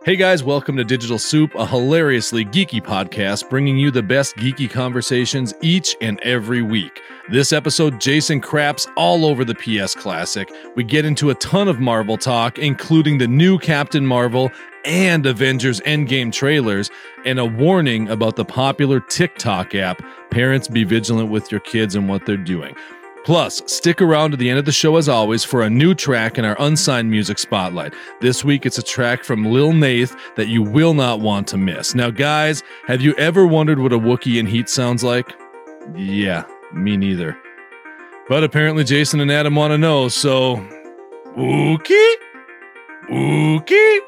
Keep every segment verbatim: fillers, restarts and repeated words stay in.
Hey guys, welcome to Digital Soup, a hilariously geeky podcast bringing you the best geeky conversations each and every week. This episode, Jason craps all over the P S Classic. We get into a ton of Marvel talk, including the new Captain Marvel and Avengers Endgame trailers, and a warning about the popular TikTok app. Parents, be vigilant with your kids and what they're doing. Plus, stick around to the end of the show as always for a new track in our unsigned music spotlight. This week it's a track from Lil Nath that you will not want to miss. Now guys, have you ever wondered what a Wookiee in heat sounds like? Yeah, me neither. But apparently Jason and Adam want to know, so... Wookiee? Wookiee?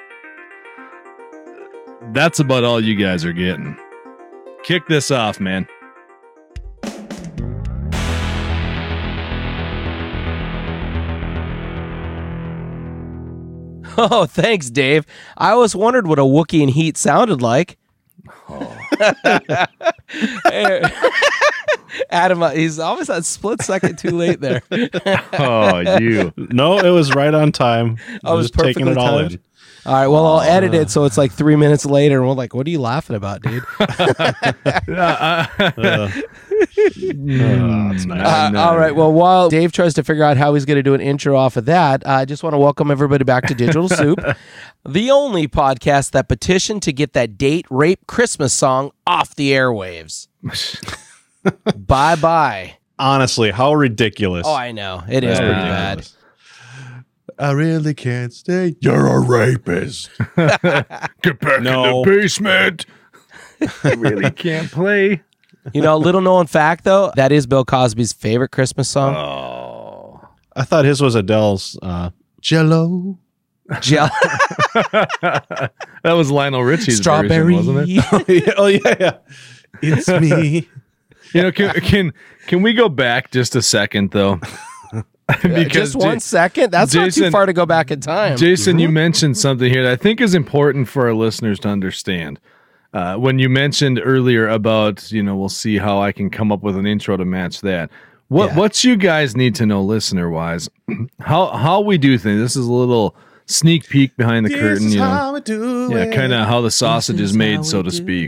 That's about all you guys are getting. Kick this off, man. Oh, thanks, Dave. I always wondered what a Wookiee in heat sounded like. Oh. Adam, uh, he's almost a split second too late there. Oh, you. No, it was right on time. I was, was just taking it all timed. in. All right, well, I'll edit it so it's like three minutes later, and we're like, what are you laughing about, dude? uh, uh, oh, it's nice. Uh, all right, well, while Dave tries to figure out how he's going to do an intro off of that, uh, I just want to welcome everybody back to Digital Soup, the only podcast that petitioned to get that date rape Christmas song off the airwaves. Bye-bye. Honestly, how ridiculous. Oh, I know. It is uh, pretty bad. I really can't stay. You're a rapist. Get back No. in the basement. I really can't play. You know, little known fact, though, that is Bill Cosby's favorite Christmas song. Oh. I thought his was Adele's uh, Jello. Jell- That was Lionel Richie's Strawberry. version, wasn't it? oh, yeah, oh, yeah, yeah. It's me. You know, can, can can we go back just a second, though? Because just one J- second? That's Jason, not too far to go back in time. Jason, you mentioned something here that I think is important for our listeners to understand. Uh, when you mentioned earlier about, you know, we'll see how I can come up with an intro to match that. What Yeah. what you guys need to know, listener wise, how how we do things. This is a little sneak peek behind the This curtain, is you know. how we do Yeah, it. kind of how the sausage This is is how made, we so to do speak.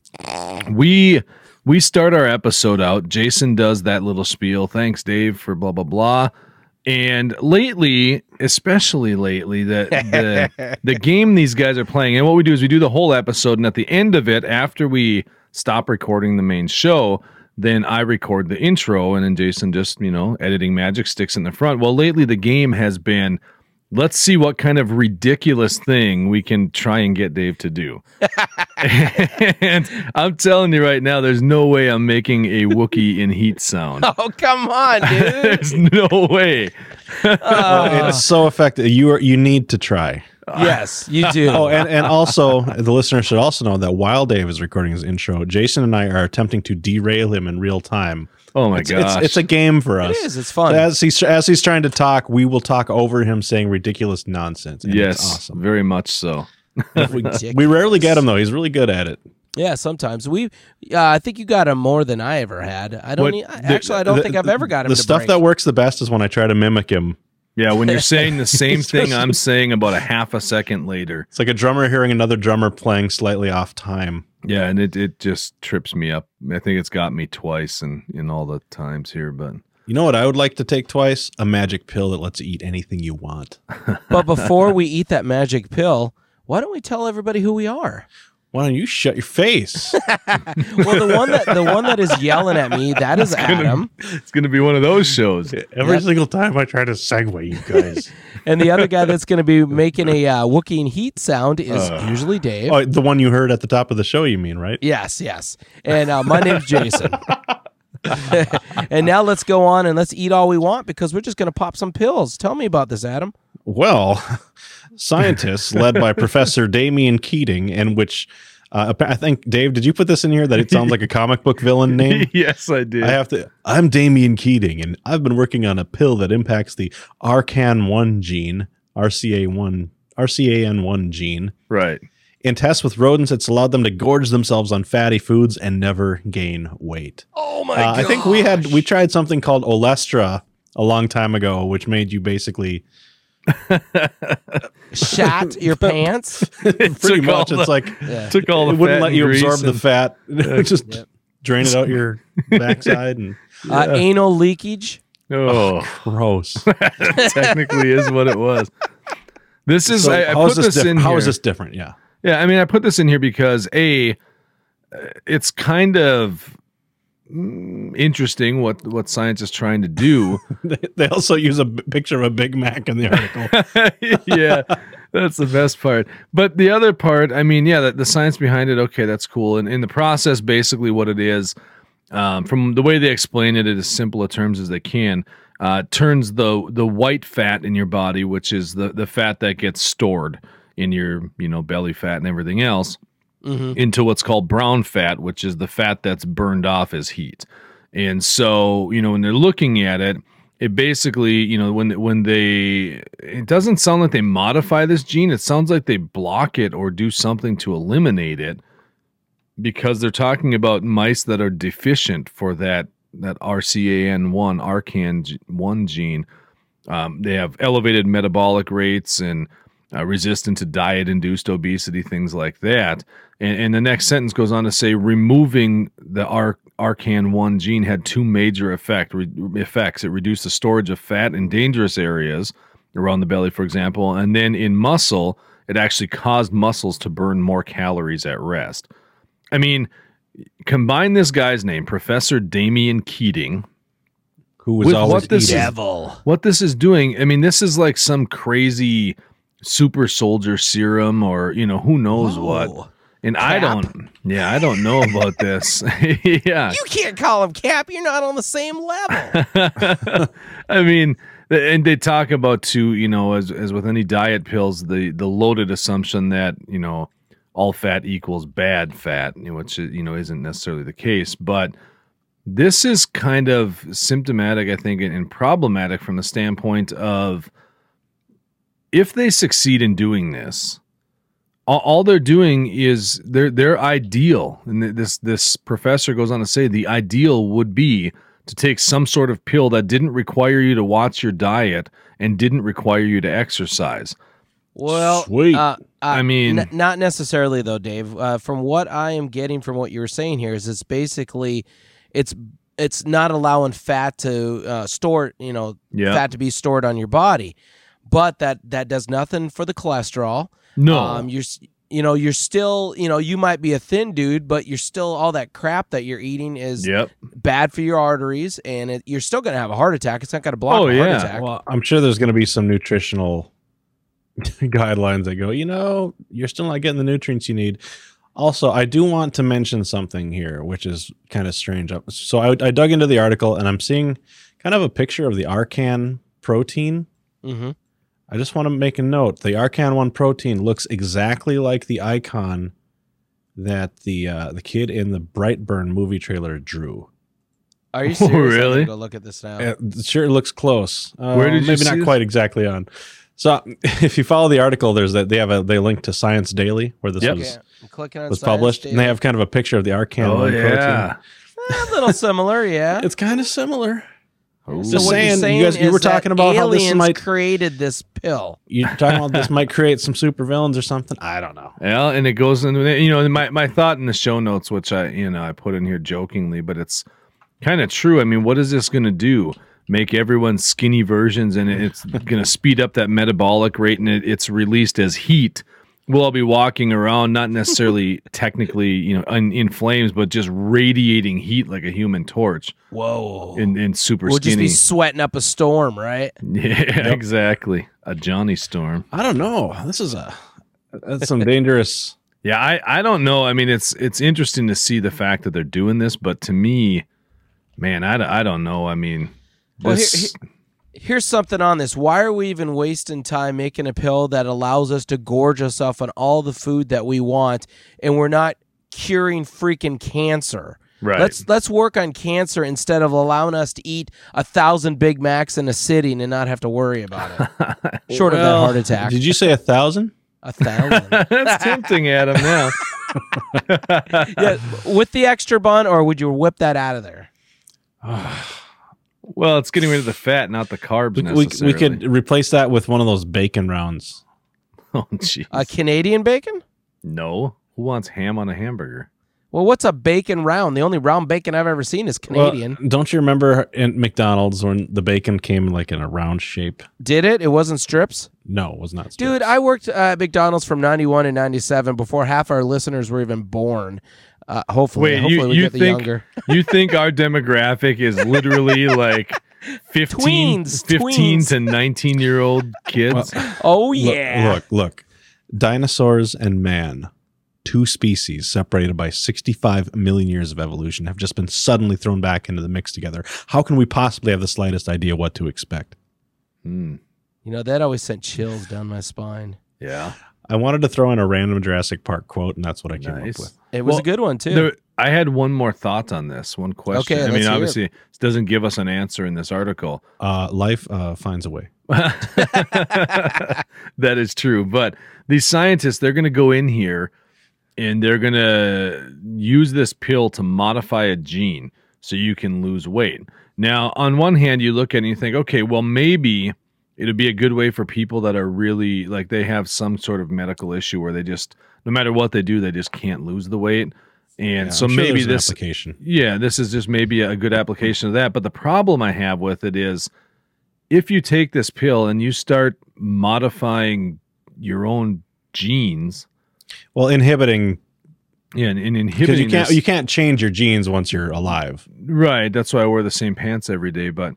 We we start our episode out. Jason does that little spiel. Thanks, Dave, for blah blah blah. And lately, especially lately, the, the the game these guys are playing, and what we do is we do the whole episode, and at the end of it, after we stop recording the main show, then I record the intro, and then Jason just, you know, editing magic sticks in the front. Well, lately the game has been, let's see what kind of ridiculous thing we can try and get Dave to do. And I'm telling you right now, there's no way I'm making a Wookiee in heat sound. Oh, come on, dude. There's no way. Well, it's so effective. You are, you need to try. Yes, you do. Oh, and, and also, the listener should also know that while Dave is recording his intro, Jason and I are attempting to derail him in real time. Oh my It's, gosh. it's, it's a game for us. It is. It's fun. As he's as he's trying to talk, we will talk over him saying ridiculous nonsense. And yes, it's awesome. very much so. we, we rarely get him though. He's really good at it. Yeah, sometimes we. Uh, I think you got him more than I ever had. I don't. What- e- actually, I don't The- think I've ever got him. The to stuff break. that works the best is when I try to mimic him. Yeah, when you're saying the same It's thing just- I'm saying about a half a second later. It's like a drummer hearing another drummer playing slightly off time. Yeah, and it, it just trips me up. I think it's got me twice in, in all the times here, but You know what I would like to take twice? A magic pill that lets you eat anything you want. But before we eat that magic pill, why don't we tell everybody who we are? Why don't you shut your face? Well, the one that the one that is yelling at me, that is Adam, it's going to be one of those shows. Every Yep. single time I try to segue, you guys. and the other guy that's going to be making a uh, Wookiee in heat sound is Uh. usually Dave. Oh, the one you heard at the top of the show, you mean, right? Yes, yes. And uh, my name's Jason. And now let's go on and let's eat all we want because we're just going to pop some pills. Tell me about this, Adam. Well, scientists led by Professor Damian Keating, and which uh, I think, Dave, did you put this in here that it sounds like a comic book villain name? Yes, I did. I have to. I'm Damian Keating, and I've been working on a pill that impacts the R C A N one gene, R C A one, R C A N one gene. Right. In tests with rodents, it's allowed them to gorge themselves on fatty foods and never gain weight. Oh my Uh, I think we had we tried something called Olestra a long time ago, which made you basically shat your pants. Pretty much, it's the, like Yeah. took all the it wouldn't fat let and you grease absorb the and- fat. It would just Yep. drain it out your backside and Uh, anal leakage. Oh, gross. technically is what it was. This is So I, I how put is this, this diff- in how here. is this different? Yeah. Yeah, I mean, I put this in here because a, it's kind of mm, interesting what what science is trying to do. They, they also use a b- picture of a Big Mac in the article. Yeah, that's the best part. But the other part, I mean, yeah, the, the science behind it, okay, that's cool. And in the process, basically, what it is, um, from the way they explain it, in as simple a terms as they can, uh, turns the the white fat in your body, which is the the fat that gets stored in your, you know, belly fat and everything else, Mm-hmm. into what's called brown fat, which is the fat that's burned off as heat. And so, you know, when they're looking at it, it basically, you know, when when they, it doesn't sound like they modify this gene. It sounds like they block it or do something to eliminate it, because they're talking about mice that are deficient for that that R C A N one, R C A N one gene. Um, they have elevated metabolic rates and uh, resistant to diet-induced obesity, things like that. And, and the next sentence goes on to say, removing the R- R C A N one gene had two major effect, re- effects. It reduced the storage of fat in dangerous areas around the belly, for example. And then in muscle, it actually caused muscles to burn more calories at rest. I mean, combine this guy's name, Professor Damian Keating, Who was With always what this eating. is- Devil. what this is doing. I mean, this is like some crazy super soldier serum, or, you know, who knows what. Whoa. And I Cap? don't, yeah, I don't know about this. Yeah. You can't call him Cap. You're not on the same level. I mean, and they talk about too, you know, as as with any diet pills, the the loaded assumption that, you know, all fat equals bad fat, you know, which, you know, isn't necessarily the case. But this is kind of symptomatic, I think, and, and problematic from the standpoint of, if they succeed in doing this, all, all they're doing is their their ideal. And th- this this professor goes on to say the ideal would be to take some sort of pill that didn't require you to watch your diet and didn't require you to exercise. Well, Sweet. Uh, uh, I mean- n- not necessarily though, Dave. Uh, from what I am getting from what you were saying here is, it's basically, it's it's not allowing fat to uh, store, you know, Yeah. fat to be stored on your body, but that that does nothing for the cholesterol. No. Um, you're s- you know you're still, you know, you might be a thin dude, but you're still, all that crap that you're eating is Yep. bad for your arteries, and it, you're still going to have a heart attack. It's not going to block Oh, a yeah. heart attack. Well, I'm sure there's going to be some nutritional guidelines that go, you know, you're still not getting the nutrients you need. Also, I do want to mention something here, which is kind of strange. So I, I dug into the article, and I'm seeing kind of a picture of the R C A N protein. Mm-hmm. I just want to make a note. The R C A N one protein looks exactly like the icon that the uh, the kid in the Brightburn movie trailer drew. Are you Oh, serious? I'm really? gonna go look at this now. Uh, It sure looks close. Uh, Where did you maybe see not this? quite exactly on. So if you follow the article, there's that they have a they link to Science Daily where this Yep. was Okay, I'm clicking on was Science published, Daily. and they have kind of a picture of the R C A N Oh, one yeah. protein. a little similar, yeah. It's kind of similar. Oh. So Just what you're saying, you guys- you is were talking that about how this aliens might- created this pill. You're talking about this might create some supervillains or something. I don't know. Yeah, and it goes into, you know, my, my thought in the show notes, which I, you know, I put in here jokingly, but it's kind of true. I mean, what is this going to do? Make everyone skinny versions, and it's going to speed up that metabolic rate, and it, it's released as heat. We'll all be walking around, not necessarily technically, you know, in, in flames, but just radiating heat like a human torch, Whoa. and, and super We'll just skinny. be sweating up a storm, right? Yeah, exactly. A Johnny Storm. I don't know. This is a that's some dangerous. Yeah, I, I don't know. I mean, it's it's interesting to see the fact that they're doing this, but to me, man, I, I don't know. I mean, Well, this, here- Here's something on this. Why are we even wasting time making a pill that allows us to gorge ourselves on all the food that we want, and we're not curing freaking cancer? right. Let's let's work on cancer instead of allowing us to eat a thousand Big Macs in a sitting and not have to worry about it. Short of that Well, heart attack. Did you say a thousand? A thousand. That's tempting, Adam. Now, Yeah, with the extra bun, or would you whip that out of there? Well, it's getting rid of the fat, not the carbs We, we, necessarily. we could replace that with one of those bacon rounds. Oh, jeez. A Canadian bacon? No. Who wants ham on a hamburger? Well, what's a bacon round? The only round bacon I've ever seen is Canadian. Well, don't you remember in McDonald's when the bacon came like in a round shape? Did it? It wasn't strips? No, it was not. Dude, strips. I worked uh, at McDonald's from ninety-one and ninety-seven before half our listeners were even born. Uh, hopefully, Wait, hopefully you, we you get the think younger. you think our demographic is literally like fifteen, Tweens, fifteen tweens. to nineteen year old kids? Oh, Look- yeah. Look, look, dinosaurs and man, two species separated by sixty-five million years of evolution, have just been suddenly thrown back into the mix together. How can we possibly have the slightest idea what to expect? Hmm. You know, that always sent chills down my spine. Yeah. I wanted to throw in a random Jurassic Park quote, and that's what I came Nice. up with. It was Well, a good one, too. There, I had one more thought on this, one question. Okay, I let's mean, hear it. obviously, this doesn't give us an answer in this article. Uh, life uh, finds a way. That is true. But these scientists, they're going to go in here and they're going to use this pill to modify a gene so you can lose weight. Now, on one hand, you look at it and you think, okay, well, maybe it'd be a good way for people that are really like they have some sort of medical issue where they just, no matter what they do, they just can't lose the weight. And Yeah, so I'm sure maybe there's an this application. Yeah, this is just maybe a good application of that. But the problem I have with it is if you take this pill and you start modifying your own genes, Well, inhibiting yeah, and, and because inhibiting you can't this- you can't change your genes once you're alive. right. That's why I wear the same pants every day. But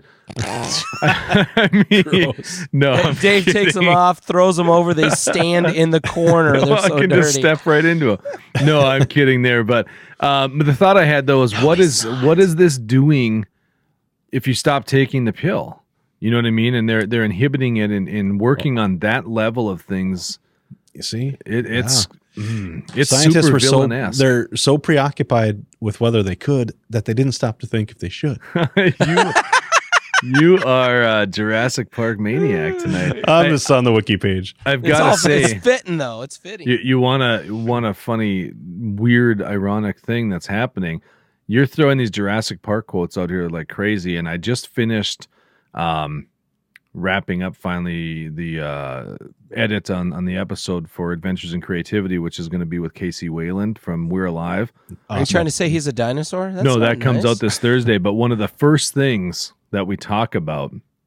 I mean, Gross. no, I'm Dave takes them kidding. off, throws them over. They stand in the corner. They're I so can dirty. just step right into it. No, I'm kidding there. But um, but the thought I had though is what is what is this doing if you stop taking the pill? You know what I mean? And they're they're inhibiting it and, and working on that level of things. You see, It, it's mm, it's scientists super were so villain-esque. they're so preoccupied with whether they could that they didn't stop to think if they should. you you are a Jurassic Park maniac tonight. I'm I, just on the wiki page. I've It's, got all, to say. it's fitting, though. It's fitting. You, you want a want a funny, weird, ironic thing that's happening. You're throwing these Jurassic Park quotes out here like crazy, and I just finished um, wrapping up finally the uh, edit on, on the episode for Adventures in Creativity, which is going to be with Casey Wayland from We're Alive. Are you trying to say he's a dinosaur? That's no, not that comes nice. out this Thursday. But one of the first things that we talk about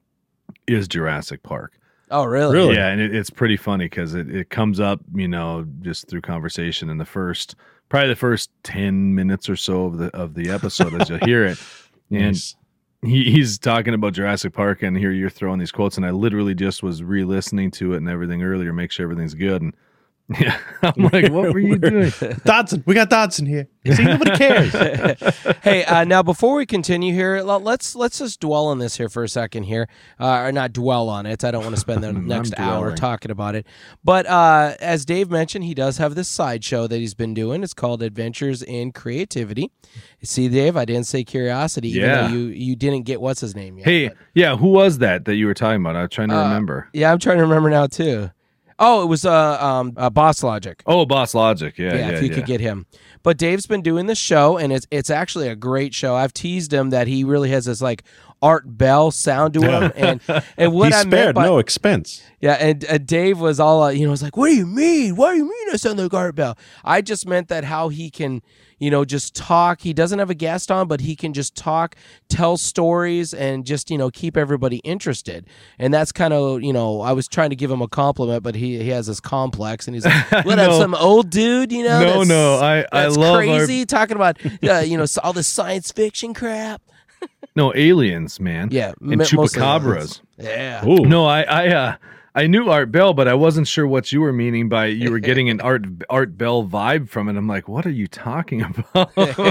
is Jurassic Park. Oh, really? Really? Yeah, and it, it's pretty funny because it, it comes up, you know, just through conversation in the first, probably the first ten minutes or so of the of the episode as you hear it. And Nice. he, he's talking about Jurassic Park, and here you're throwing these quotes, and I literally just was re-listening to it and everything earlier, make sure everything's good. And yeah, I'm like, what were you doing? Dodson, we got Dodson here. See, nobody cares. Hey, uh, now before we continue here, l- let's let's just dwell on this here for a second here, uh, or not dwell on it. I don't want to spend the next hour dwelling. talking about it. But uh, as Dave mentioned, he does have this sideshow that he's been doing. It's called Adventures in Creativity. See, Dave, I didn't say curiosity, even Yeah. though you you didn't get what's his name yet. Hey, but- yeah, who was that that you were talking about? I'm trying to Uh, remember. yeah, I'm trying to remember now too. Oh, it was uh, um, uh, Boss Logic. Oh, Boss Logic. Yeah, Yeah, yeah, if you yeah. could get him. But Dave's been doing this show, and it's it's actually a great show. I've teased him that he really has this like Art Bell sound to him, and and what he I meant spared by no expense. yeah, and uh, Dave was all uh, you know was like, "What do you mean? What do you mean I sound like Art Bell?" I just meant that how he can you know just talk. He doesn't have a guest on, but he can just talk, tell stories, and just you know keep everybody interested. And that's kind of you know I was trying to give him a compliment, but he he has this complex, and he's like, "What up, No. some old dude?" You know? No, that's- no, I- I that's love our- crazy talking about uh, you know all this science fiction crap. No, aliens, man. Yeah, and m- mostly chupacabras. aliens. Yeah. Ooh. No, I, I, uh, I knew Art Bell, but I wasn't sure what you were meaning by you were getting an Art Art Bell vibe from it. I'm like, what are you talking about?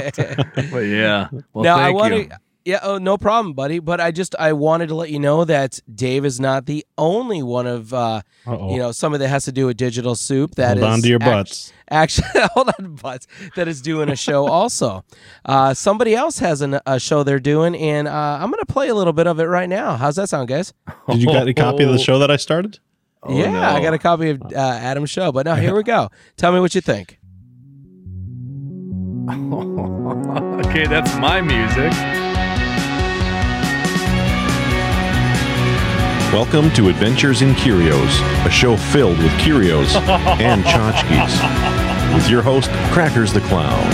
But yeah, well, now I thank want you. to. Yeah, oh, no problem, buddy. But I just I wanted to let you know that Dave is not the only one of uh, Uh-oh. you know something that has to do with Digital Soup. That Hold is on to your act- butts. Actually, hold on, butts. That is doing a show also. Uh, somebody else has an, a show they're doing, and uh, I'm going to play a little bit of it right now. How's that sound, guys? Did you get a copy of the show that I started? Oh, yeah, no. I got a copy of uh, Adam's show. But now here we go. Tell me what you think. Okay, that's my music. Welcome to Adventures in Curios, a show filled with curios and tchotchkes, with your host, Crackers the Clown.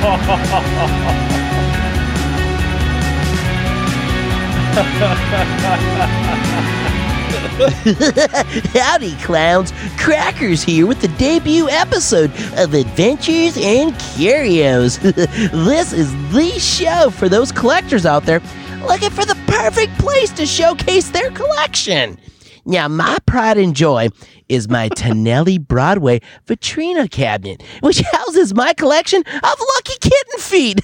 Howdy, clowns. Crackers here with the debut episode of Adventures in Curios. This is the show for those collectors out there looking for the perfect place to showcase their collection. Now, my pride and joy is my Tonelli Broadway vitrina cabinet, which houses my collection of lucky kitten feet.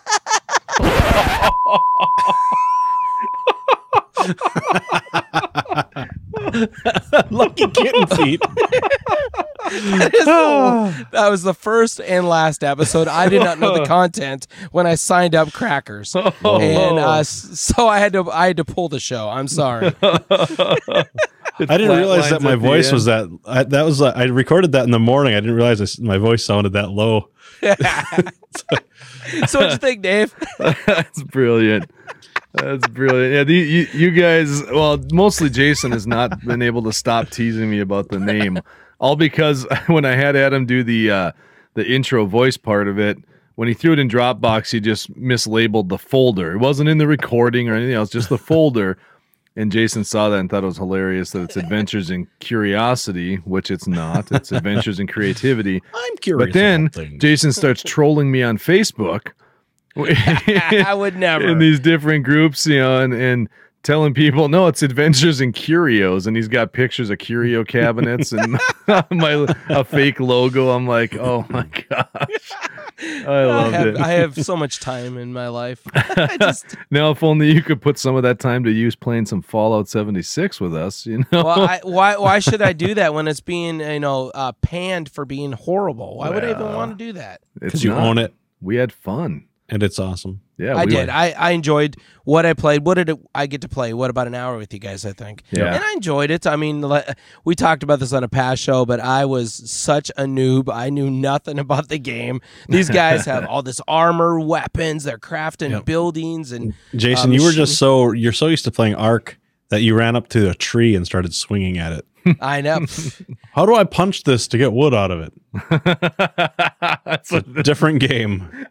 Lucky kitten feet. That, is the, that was the first and last episode. I did not know the content when I signed up Crackers, and uh, s- so I had to I had to pull the show. I'm sorry. I didn't realize that my voice was that. I, that was uh, I recorded that in the morning. I didn't realize this, my voice sounded that low. So what'd you think, Dave? That's brilliant. That's brilliant. Yeah, the, you, you guys, well, mostly Jason has not been able to stop teasing me about the name. All because when I had Adam do the uh, the intro voice part of it, when he threw it in Dropbox, he just mislabeled the folder. It wasn't in the recording or anything else, just the folder. And Jason saw that and thought it was hilarious that it's Adventures in Curiosity, which it's not. It's Adventures in Creativity. I'm curious. But then about things. Jason starts trolling me on Facebook. I would never. In these different groups, you know, and, and telling people, no, it's Adventures in Curios, and he's got pictures of curio cabinets and my a fake logo. I'm like, oh my gosh, I I loved have, it. I have so much time in my life. I just, Now, if only you could put some of that time to use playing some Fallout seventy-six with us, you know? well, I, why why should I do that when it's being you know uh, panned for being horrible? Why would I even Well, want to do that? It's because you not. own it We had fun. and it's awesome. Yeah, I we did. were- I, I enjoyed what I played. What did it, I get to play? What, about an hour with you guys, I think. Yeah. And I enjoyed it. I mean, le- we talked about this on a past show, but I was such a noob. I knew nothing about the game. These guys have all this armor, weapons, they're crafting Yep. buildings. And Jason, um, you were sh- just so you're so used to playing Ark that you ran up to a tree and started swinging at it. I know. How do I punch this to get wood out of it? That's It's a different game.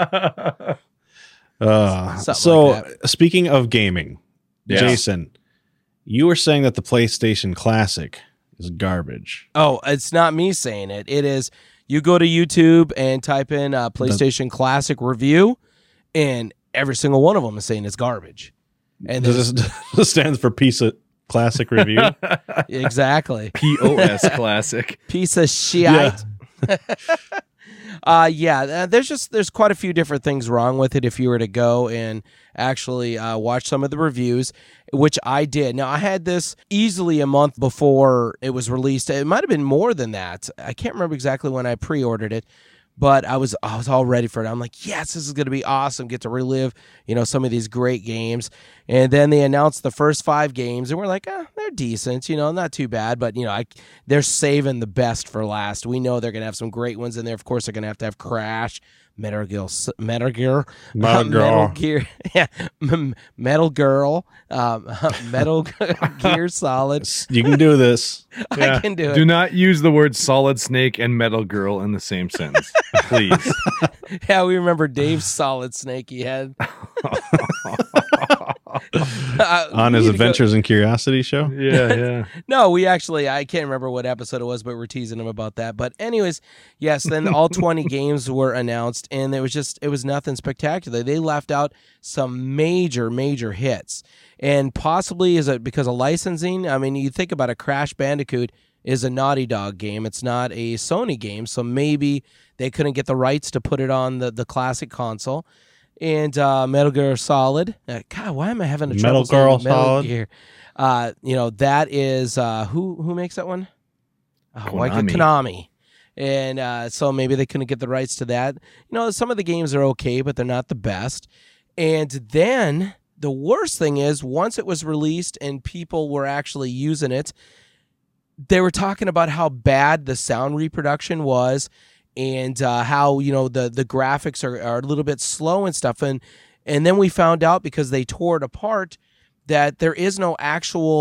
Uh, Something so, like speaking of gaming, Yeah. Jason, you were saying that the PlayStation Classic is garbage. Oh, it's not me saying it. It is, you go to YouTube and type in uh, PlayStation Classic review, and every single one of them is saying it's garbage. And Does there's- this, this stands for Piece of Classic Review? exactly. P O S Classic. Piece of shit. Yeah. uh yeah, uh, there's just there's quite a few different things wrong with it if you were to go and actually uh, watch some of the reviews, which I did. Now, I had this easily a month before it was released. It might have been more than that. I can't remember exactly when I pre-ordered it, but I was I was all ready for it. I'm like, yes, this is going to be awesome. Get to relive, you know, some of these great games. And then they announced the first five games, and we're like, ah, they're decent, you know, not too bad. But you know, I, they're saving the best for last. We know they're going to have some great ones in there. Of course, they're going to have to have Crash, Metal Gear, Metal Gear, Metal uh, Gear. Metal Gear, yeah, M- Metal Girl, um, Metal Gear Solid. You can do this. I can do it. Do not use the word Solid Snake and Metal Girl in the same sentence, please. Yeah, we remember Dave's Solid Snake he had. Uh, On we his need to go- Adventures and Curiosity show. Yeah, yeah. No, we actually, I can't remember what episode it was, but we're teasing him about that. But anyways, yes, then all twenty games were announced, and it was just, it was nothing spectacular. They left out some major, major hits. And possibly is it because of licensing? I mean, you think about a Crash Bandicoot is a Naughty Dog game. It's not a Sony game, so maybe they couldn't get the rights to put it on the, the classic console. And uh, Metal Gear Solid. Uh, God, why am I having a trouble Metal saying Gear Metal Solid? Gear? Uh, you know, that is uh, who who makes that one? Oh, why could- Konami. Konami. And uh, so maybe they couldn't get the rights to that. You know, some of the games are okay, but they're not the best. And then the worst thing is, once it was released and people were actually using it, they were talking about how bad the sound reproduction was, and uh, how, you know, the the graphics are, are a little bit slow and stuff. And and then we found out, because they tore it apart, that there is no actual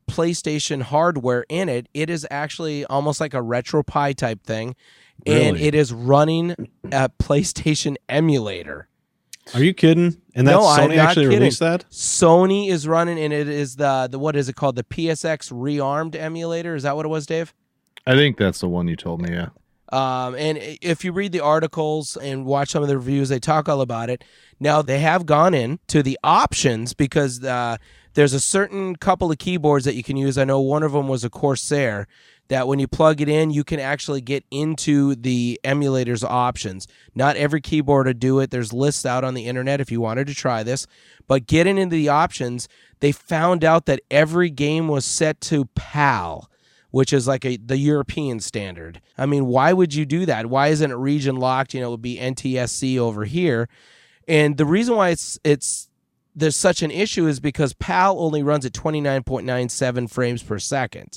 PlayStation hardware in it. It is actually almost like a RetroPie type thing, and Really? it is running a PlayStation emulator. Are you kidding? And that's No, I'm Sony not actually kidding. released that? Sony is running, and it is the the what is it called? The P S X Rearmed emulator. Is that what it was, Dave? I think that's the one you told me. Yeah. Um, and if you read the articles and watch some of the reviews, they talk all about it. Now, they have gone in to the options because uh, there's a certain couple of keyboards that you can use. I know one of them was a Corsair, that when you plug it in, you can actually get into the emulator's options. Not every keyboard will do it. There's lists out on the internet if you wanted to try this. But getting into the options, they found out that every game was set to PAL, which is like a the European standard. I mean, why would you do that? Why isn't it region locked? You know, it would be N T S C over here. And the reason why it's it's there's such an issue is because PAL only runs at twenty-nine point nine seven frames per second.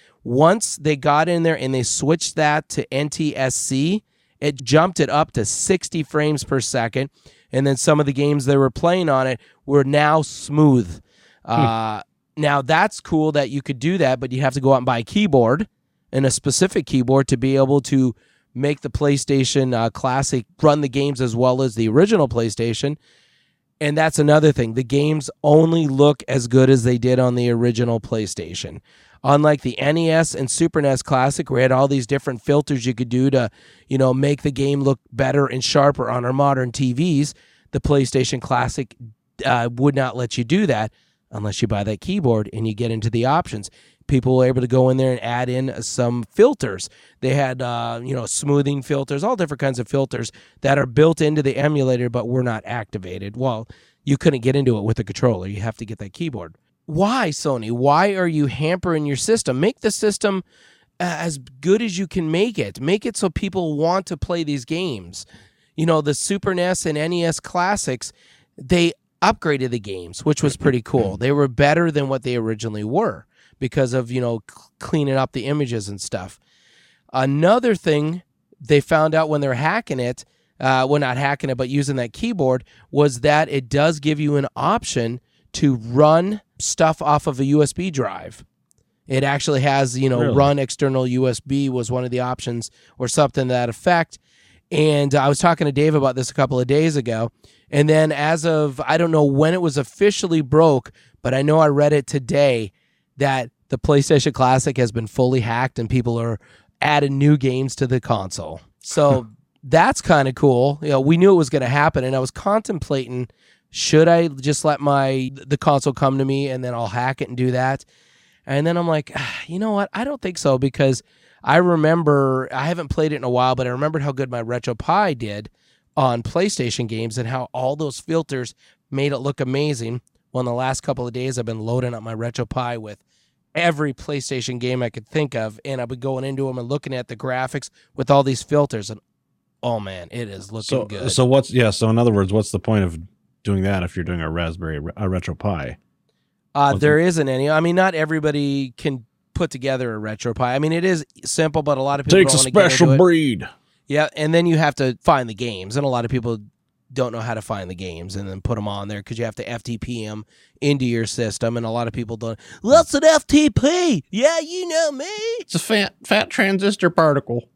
Once they got in there and they switched that to N T S C, it jumped it up to sixty frames per second. And then some of the games they were playing on it were now smooth. Hmm. Uh, now, that's cool that you could do that, but you have to go out and buy a keyboard and a specific keyboard to be able to make the PlayStation uh, Classic run the games as well as the original PlayStation. And that's another thing. The games only look as good as they did on the original PlayStation. Unlike the N E S and Super N E S Classic, where we had all these different filters you could do to, you know, make the game look better and sharper on our modern T Vs, the PlayStation Classic uh, would not let you do that unless you buy that keyboard and you get into the options. People were able to go in there and add in some filters. They had, uh, you know, smoothing filters, all different kinds of filters that are built into the emulator but were not activated. Well, you couldn't get into it with the controller. You have to get that keyboard. Why, Sony? Why are you hampering your system? Make the system uh, as good as you can make it. Make it so people want to play these games. You know, the Super N E S and N E S Classics, they upgraded the games, which was pretty cool. They were better than what they originally were because of, you know, c- cleaning up the images and stuff. Another thing they found out when they're hacking it, uh, well, not hacking it, but using that keyboard, was that it does give you an option to run stuff off of a U S B drive. It actually has, you know, Really? run external U S B was one of the options or something to that effect. And I was talking to Dave about this a couple of days ago. And then as of, I don't know when it was officially broke, but I know I read it today that the PlayStation Classic has been fully hacked and people are adding new games to the console. So that's kind of cool. You know, we knew it was going to happen, and I was contemplating, should I just let my the console come to me and then I'll hack it and do that? And then I'm like, ah, you know what? I don't think so, because I remember, I haven't played it in a while, but I remembered how good my RetroPie did on PlayStation games and how all those filters made it look amazing. Well, in the last couple of days, I've been loading up my RetroPie with every PlayStation game I could think of, and I've been going into them and looking at the graphics with all these filters, and oh man, it is looking So, good. so what's yeah? So in other words, what's the point of doing that if you're doing a Raspberry, a RetroPie? Uh, there isn't any. I mean, not everybody can put together a RetroPie. I mean, it is simple, but a lot of people Takes a don't want to get special into it. breed. Yeah, and then you have to find the games, and a lot of people don't know how to find the games and then put them on there because you have to F T P them into your system, and a lot of people don't. What's an F T P? Yeah, you know me. It's a fat fat transistor particle.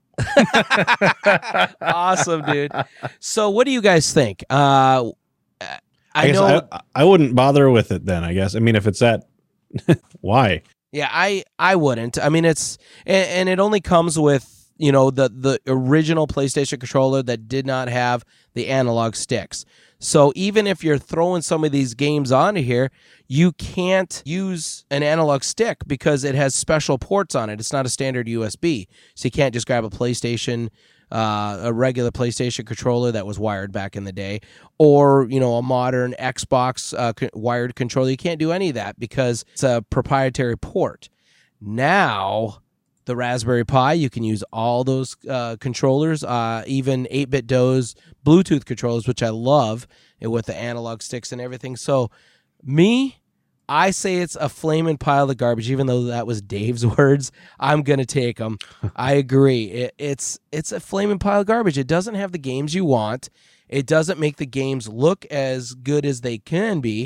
Awesome, dude. So what do you guys think? Uh, I, I, guess know. I, I wouldn't bother with it then. I guess. I mean, if it's that, why? Yeah, I, I wouldn't. I mean, it's and, and it only comes with, you know, the the original PlayStation controller that did not have the analog sticks. So even if you're throwing some of these games onto here, you can't use an analog stick because it has special ports on it. It's not a standard U S B. So you can't just grab a PlayStation, uh, a regular PlayStation controller that was wired back in the day, or, you know, a modern Xbox uh, co- wired controller. You can't do any of that because it's a proprietary port. Now, the Raspberry Pi, you can use all those uh, controllers, uh, even eight-bit D O S Bluetooth controllers, which I love, and with the analog sticks and everything. So, me, I say it's a flaming pile of garbage. Even though that was Dave's words, I'm gonna take them. I agree. It, it's it's a flaming pile of garbage. It doesn't have the games you want. It doesn't make the games look as good as they can be.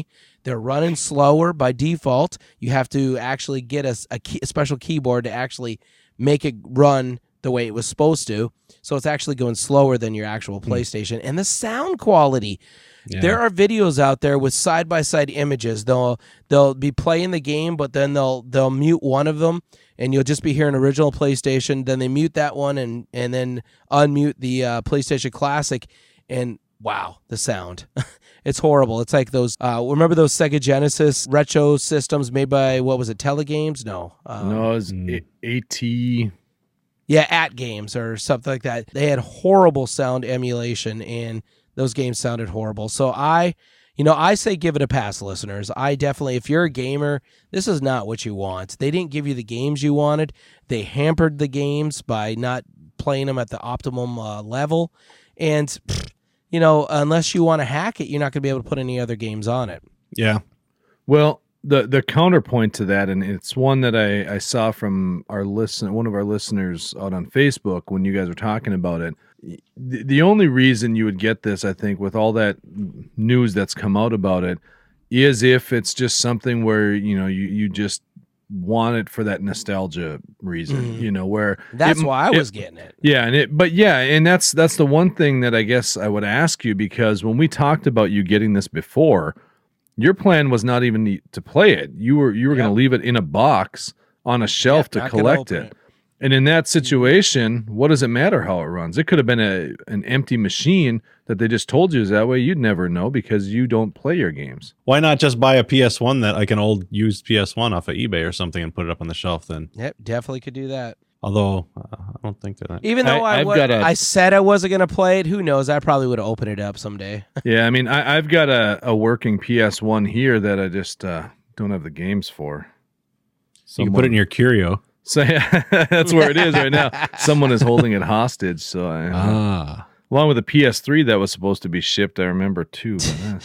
They're running slower by default. You have to actually get a, a, key, a special keyboard to actually make it run the way it was supposed to. So it's actually going slower than your actual PlayStation. And the sound quality. Yeah. There are videos out there with side-by-side images. They'll they'll be playing the game, but then they'll they'll mute one of them, and you'll just be hearing original PlayStation. Then they mute that one and and then unmute the uh, PlayStation Classic, and wow, the sound. It's horrible. It's like those, uh, remember those Sega Genesis retro systems made by, what was it, Telegames? No. Um, no, it was mm. AT... Yeah, At Games or something like that. They had horrible sound emulation, and those games sounded horrible. So I, you know, I say give it a pass, listeners. I definitely, if you're a gamer, this is not what you want. They didn't give you the games you wanted. They hampered the games by not playing them at the optimum uh, level. And, pfft, you know, unless you want to hack it, you're not going to be able to put any other games on it. Yeah. Well, the the counterpoint to that, and it's one that I, I saw from our listen, one of our listeners out on Facebook when you guys were talking about it. The, the only reason you would get this, I think, with all that news that's come out about it, is if it's just something where, you know, you, you just want it for that nostalgia reason, mm. you know, where that's it, why I it, was getting it. Yeah, and it, but yeah, and that's that's the one thing that I guess I would ask you, because when we talked about you getting this before, your plan was not even to play it. You were you were yep. going to leave it in a box on a shelf yep, to collect it. it. And in that situation, what does it matter how it runs? It could have been a an empty machine that they just told you is that way. You'd never know because you don't play your games. Why not just buy a P S one, that like an old used P S one off of eBay or something, and put it up on the shelf then? Yep, definitely could do that. Although uh, I don't think that. Even though I, I, would, a, I said I wasn't going to play it, who knows? I probably would have opened it up someday. Yeah, I mean, I, I've got a, a working P S one here that I just uh, don't have the games for. Someone, you can put it in your curio. So yeah, that's where it is right now. Someone is holding it hostage. So I, ah. along with the P S three that was supposed to be shipped, I remember too. But, uh.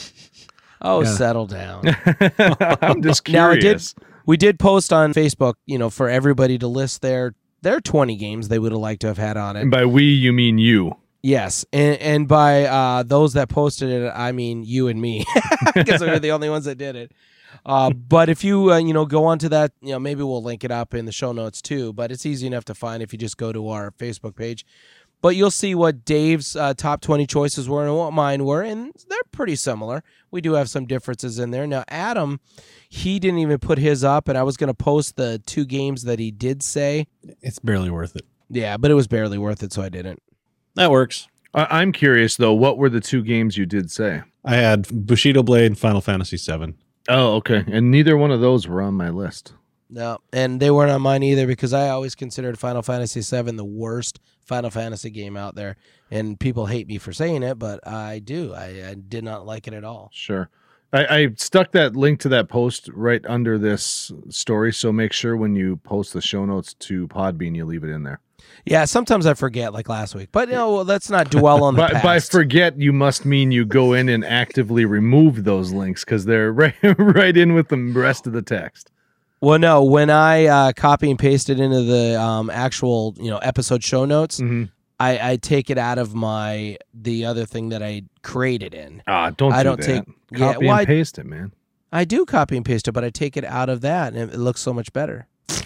oh, yeah. Settle down. I'm just curious. Now, it did, we did post on Facebook, you know, for everybody to list their their twenty games they would have liked to have had on it. And by we, you mean you. Yes, and and by uh, those that posted it, I mean you and me, because we were the only ones that did it. Uh, but if you uh, you know go onto that, you know, maybe we'll link it up in the show notes too. But it's easy enough to find if you just go to our Facebook page. But you'll see what Dave's uh, top twenty choices were and what mine were, and they're pretty similar. We do have some differences in there. Now, Adam, he didn't even put his up, and I was going to post the two games that he did say. It's barely worth it. Yeah, but it was barely worth it, so I didn't. That works. I- I'm curious, though. What were the two games you did say? I had Bushido Blade and Final Fantasy seven. Oh, okay. And neither one of those were on my list. No, and they weren't on mine either, because I always considered Final Fantasy seven the worst Final Fantasy game out there. And people hate me for saying it, but I do. I, I did not like it at all. Sure. I, I stuck that link to that post right under this story, so make sure when you post the show notes to Podbean, you leave it in there. Yeah, sometimes I forget, like last week. But no, let's not dwell on the by, past. By forget, you must mean you go in and actively remove those links, because they're right, right in with the rest of the text. Well, no, when I uh, copy and paste it into the um, actual, you know, episode show notes, mm-hmm. I, I take it out of my the other thing that I created in. Ah, don't I do don't that. take Copy yeah, well, and paste it, man. I do copy and paste it, but I take it out of that, and it looks so much better.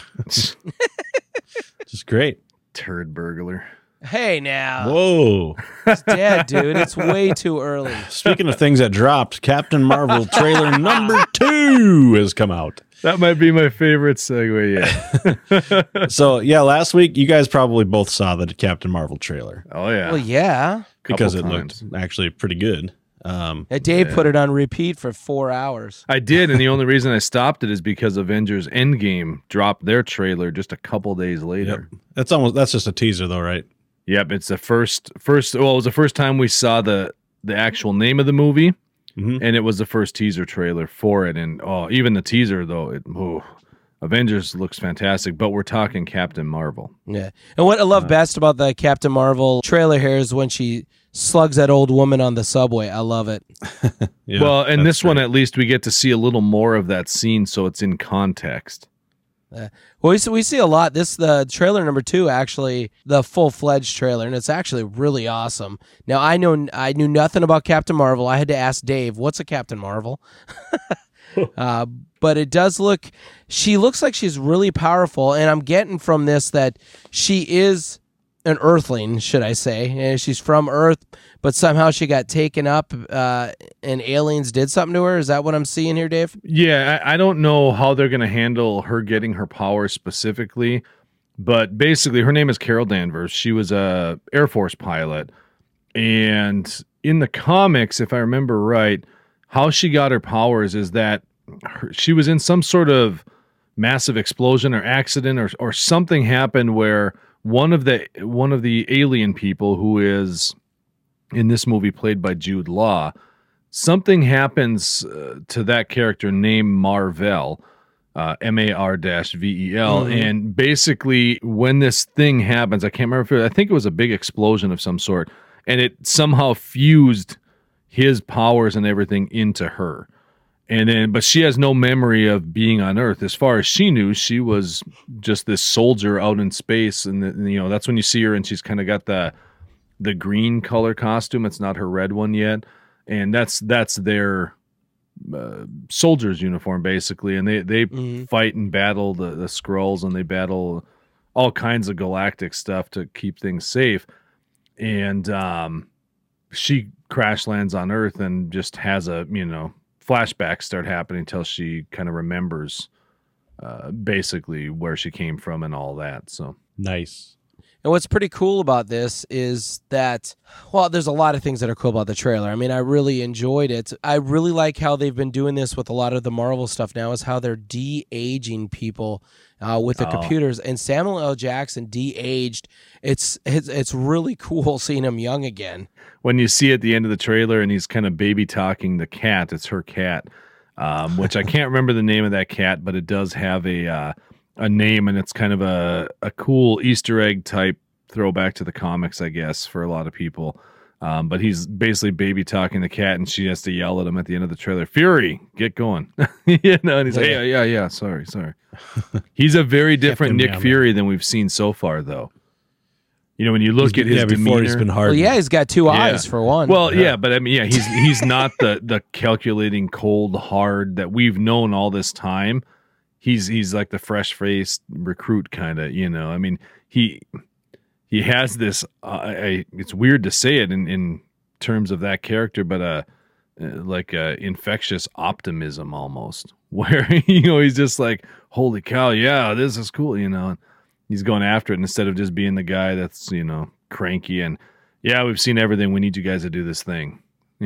Just great. Turd burglar. Hey, now. Whoa. It's dead, dude. It's way too early. Speaking of things that dropped, Captain Marvel trailer number two has come out. That might be my favorite segue yet. So, yeah, last week, you guys probably both saw the Captain Marvel trailer. Oh, yeah. Well, yeah. Because Couple it times. looked actually pretty good. Um, yeah, Dave yeah. put it on repeat for four hours. I did, and the only reason I stopped it is because Avengers Endgame dropped their trailer just a couple days later. Yep. That's almost that's just a teaser, though, right? Yep, it's the first first. Well, it was the first time we saw the the actual name of the movie, mm-hmm. and it was the first teaser trailer for it. And oh, even the teaser though, it oh, Avengers looks fantastic. But we're talking Captain Marvel. Yeah, and what I love uh, best about the Captain Marvel trailer here is when she slugs that old woman on the subway. I love it. Yeah, well, and this great. one at least we get to see a little more of that scene, so it's in context. Uh, well, we see, we see a lot. This the trailer number two, actually, the full fledged trailer, and it's actually really awesome. Now, I know I knew nothing about Captain Marvel. I had to ask Dave, "What's a Captain Marvel?" uh, but it does look. She looks like she's really powerful, and I'm getting from this that she is an Earthling, should I say? And she's from Earth, but somehow she got taken up, uh, and aliens did something to her. Is that what I'm seeing here, Dave? Yeah, I, I don't know how they're going to handle her getting her powers specifically, but basically, her name is Carol Danvers. She was a Air Force pilot, and in the comics, if I remember right, how she got her powers is that her, she was in some sort of massive explosion or accident, or or something happened where one of the one of the alien people, who is in this movie played by Jude Law, something happens uh, to that character named Mar-Vell, uh, M A R V E L, Mm-hmm. and basically when this thing happens, I can't remember if it, I think it was a big explosion of some sort, and it somehow fused his powers and everything into her. And then, but she has no memory of being on Earth. As far as she knew, she was just this soldier out in space, and, the, and you know that's when you see her, and she's kind of got the the green color costume. It's not her red one yet, and that's that's their uh, soldier's uniform basically. And they they Mhm. fight and battle the the Skrulls, and they battle all kinds of galactic stuff to keep things safe. And um, she crash lands on Earth and just has a you know. flashbacks start happening until she kind of remembers uh, basically where she came from and all that. So Nice. And what's pretty cool about this is that, well, there's a lot of things that are cool about the trailer. I mean, I really enjoyed it. I really like how they've been doing this with a lot of the Marvel stuff now, is how they're de-aging people uh, with the Oh. computers. And Samuel L. Jackson de-aged. It's, it's it's really cool seeing him young again. when you see at the end of the trailer and he's kind of baby talking the cat, it's her cat, um, which I can't remember the name of that cat, but it does have a uh, a name, and it's kind of a, a cool Easter egg type throwback to the comics, I guess, for a lot of people. Um, but he's basically baby talking the cat, and she has to yell at him at the end of the trailer, "Fury, get going!" you know, and he's like, "Yeah, yeah, yeah, sorry, sorry." He's a very different him Nick down, Fury than we've seen so far, though. You know, when you look He's- at his yeah, demeanor, before he's been hard. Well, yeah, he's got two eyes for one. well, yeah, but I mean, yeah, he's he's not the the calculating, cold, hard that we've known all this time. He's he's like the fresh faced recruit kind of, you know. I mean, he he has this. Uh, I, it's weird to say it in, in terms of that character, but uh, uh, like uh, infectious optimism almost, where you know he's just like, "Holy cow, yeah, this is cool," you know. And he's going after it instead of just being the guy that's you know cranky and yeah, we've seen everything. We need you guys to do this thing.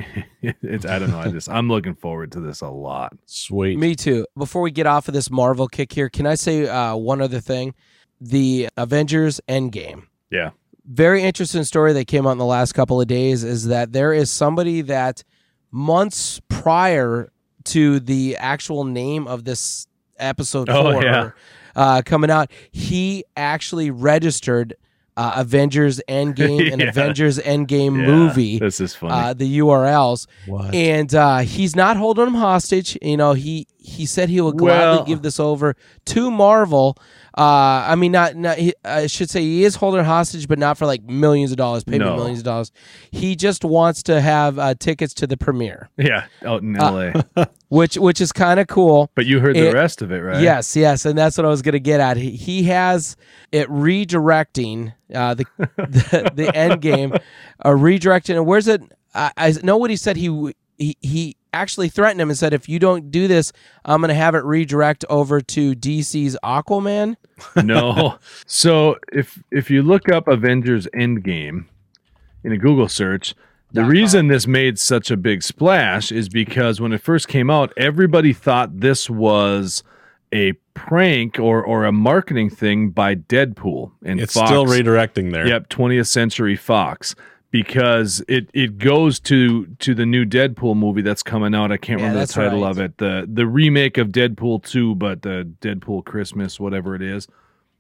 it's I don't know. I just I'm looking forward to this a lot. Sweet. Me too. Before we get off of this Marvel kick here, can I say uh, one other thing? The Avengers Endgame. Yeah. Very interesting story that came out in the last couple of days is that there is somebody that months prior to the actual name of this episode Oh, four yeah. uh, coming out, he actually registered uh, Avengers Endgame and Yeah. Avengers Endgame Yeah, movie. This is funny. Uh, the U R Ls. What? And uh, he's not holding them hostage. You know, he he said he would gladly Well- give this over to Marvel. Uh, I mean, not not. He, I should say he is holding hostage, but not for like millions of dollars, pay me No. millions of dollars. He just wants to have uh, tickets to the premiere, yeah, out in L A. which which is kind of cool. But you heard the it- rest of it, right? Yes, yes, and that's what I was going to get at. He, he has it redirecting uh, the, the the end game, uh, redirecting. And where's it? I, I know what he said. He he he actually threatened him and said, "If you don't do this, I'm going to have it redirect over to D C's Aquaman." No. So if if you look up Avengers Endgame in a Google search, the Dot reason this made such a big splash is because when it first came out, everybody thought this was a prank or or a marketing thing by Deadpool and It's Fox. still redirecting there. Yep, twentieth Century Fox, because it it goes to to the new Deadpool movie that's coming out. I can't Yeah, remember the that's title right. of it. The the remake of Deadpool two, but the Deadpool Christmas, whatever it is.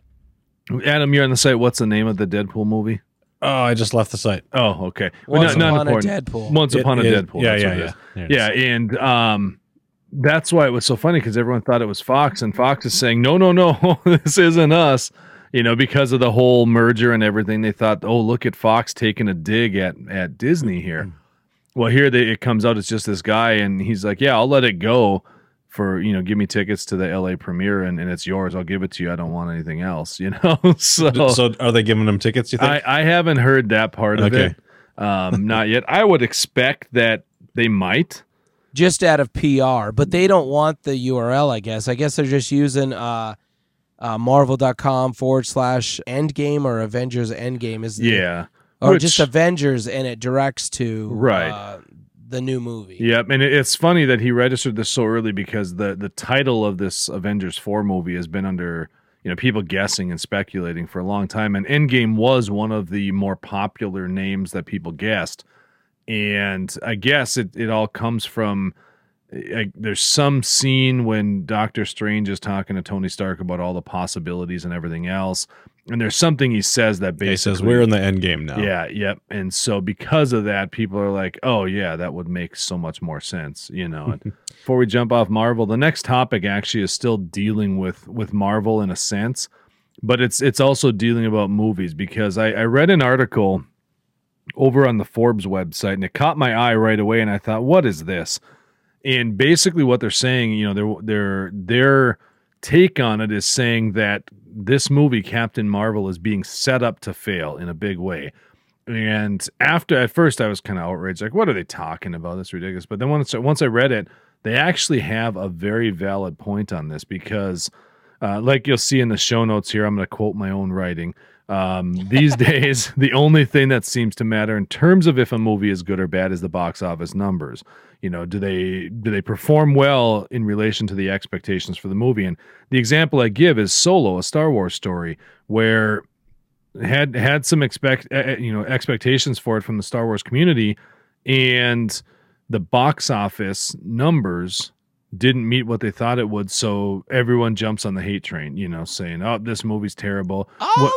Adam, you're on the site. What's the name of the Deadpool movie? Oh, I just left the site. Oh, okay. Well, Once not, not upon a important. Deadpool. Once It upon a is- Deadpool. Yeah, that's yeah, what it yeah. is. There it is. Yeah, and um, that's why it was so funny, because everyone thought it was Fox, and Fox is saying, no, no, no, this isn't us. You know, because of the whole merger and everything, they thought, oh, look at Fox taking a dig at, at Disney here. Well, here they, it comes out it's just this guy, and he's like, yeah, I'll let it go. for, you know, give me tickets to the L A premiere and, and it's yours. I'll give it to you. I don't want anything else, you know? so, So are they giving them tickets, you think? I, I haven't heard that part of Okay. it. Um, not yet. I would expect that they might. Just out of P R, but they don't want the U R L, I guess. I guess they're just using uh, uh, marvel.com forward slash endgame or Avengers Endgame. Is the, Yeah. Or Which- just Avengers, and it directs to Right. uh, the new movie. Yep, and it- it's funny that he registered this so early because the the title of this Avengers four movie has been under, you know, people guessing and speculating for a long time, and Endgame was one of the more popular names that people guessed. And I guess it, it all comes from I, there's some scene when Doctor Strange is talking to Tony Stark about all the possibilities and everything else, and there's something he says that basically He says we're in the end game now. yeah, yep. And so because of that, people are like, oh, yeah, that would make so much more sense, you know. And before we jump off Marvel, the next topic actually is still dealing with with Marvel in a sense, but it's it's also dealing about movies because I, I read an article over on the Forbes website and it caught my eye right away, and I thought, what is this? And basically what they're saying, you know, their their their take on it is saying that this movie, Captain Marvel, is being set up to fail in a big way. And after, at first, I was kind of outraged, like, what are they talking about? That's ridiculous. But then once once I read it, they actually have a very valid point on this because, uh, like you'll see in the show notes here, I'm going to quote my own writing. Um, these days, the only thing that seems to matter in terms of if a movie is good or bad is the box office numbers. You know, do they do they perform well in relation to the expectations for the movie? And the example I give is Solo, a Star Wars story, where had had some expect uh, you know expectations for it from the Star Wars community, and the box office numbers didn't meet what they thought it would, so everyone jumps on the hate train, you know, saying, oh, this movie's terrible. All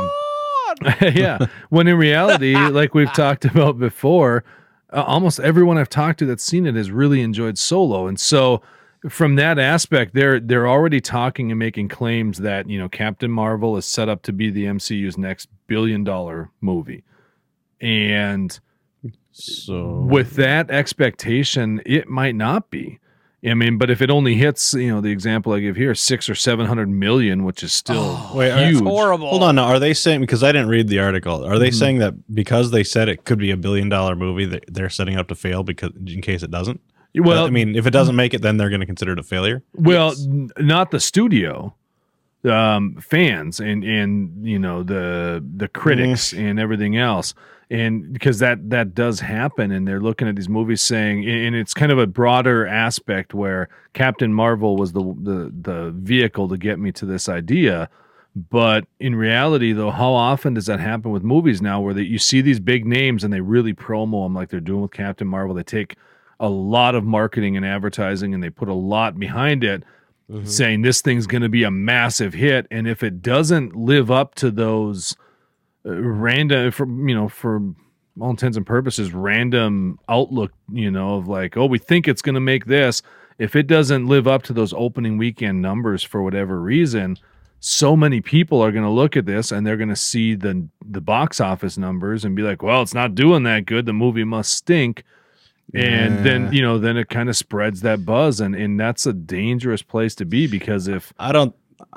aboard! Yeah, when in reality, like we've talked about before, uh, almost everyone I've talked to that's seen it has really enjoyed Solo. And so from that aspect, they're they're already talking and making claims that, you know, Captain Marvel is set up to be the M C U's next billion dollar movie. And So with that expectation, it might not be. I mean, but if it only hits, you know, the example I give here, six or seven hundred million, which is still Oh, Wait, are- huge. horrible. hold on. Now, are they saying, because I didn't read the article, are they Mhm. saying that because they said it could be a billion dollar movie, that they're setting up to fail because in case it doesn't? Well, I mean, if it doesn't make it, then they're going to consider it a failure. Well, Yes. n- not the studio, um, fans and and you know the the critics and everything else, and because that that does happen, and they're looking at these movies saying, and it's kind of a broader aspect where Captain Marvel was the the the vehicle to get me to this idea. But in reality, though, how often does that happen with movies now, where they, you see these big names and they really promo them like they're doing with Captain Marvel? They take a lot of marketing and advertising and they put a lot behind it, Mhm. saying this thing's going to be a massive hit. And if it doesn't live up to those uh, random, for you know, for all intents and purposes, random outlook, you know, of like, oh, we think it's going to make this. If it doesn't live up to those opening weekend numbers for whatever reason, so many people are going to look at this and they're going to see the the box office numbers and be like, well, it's not doing that good. The movie must stink. And Yeah. then, you know, then it kind of spreads that buzz. And, and that's a dangerous place to be because if, I don't.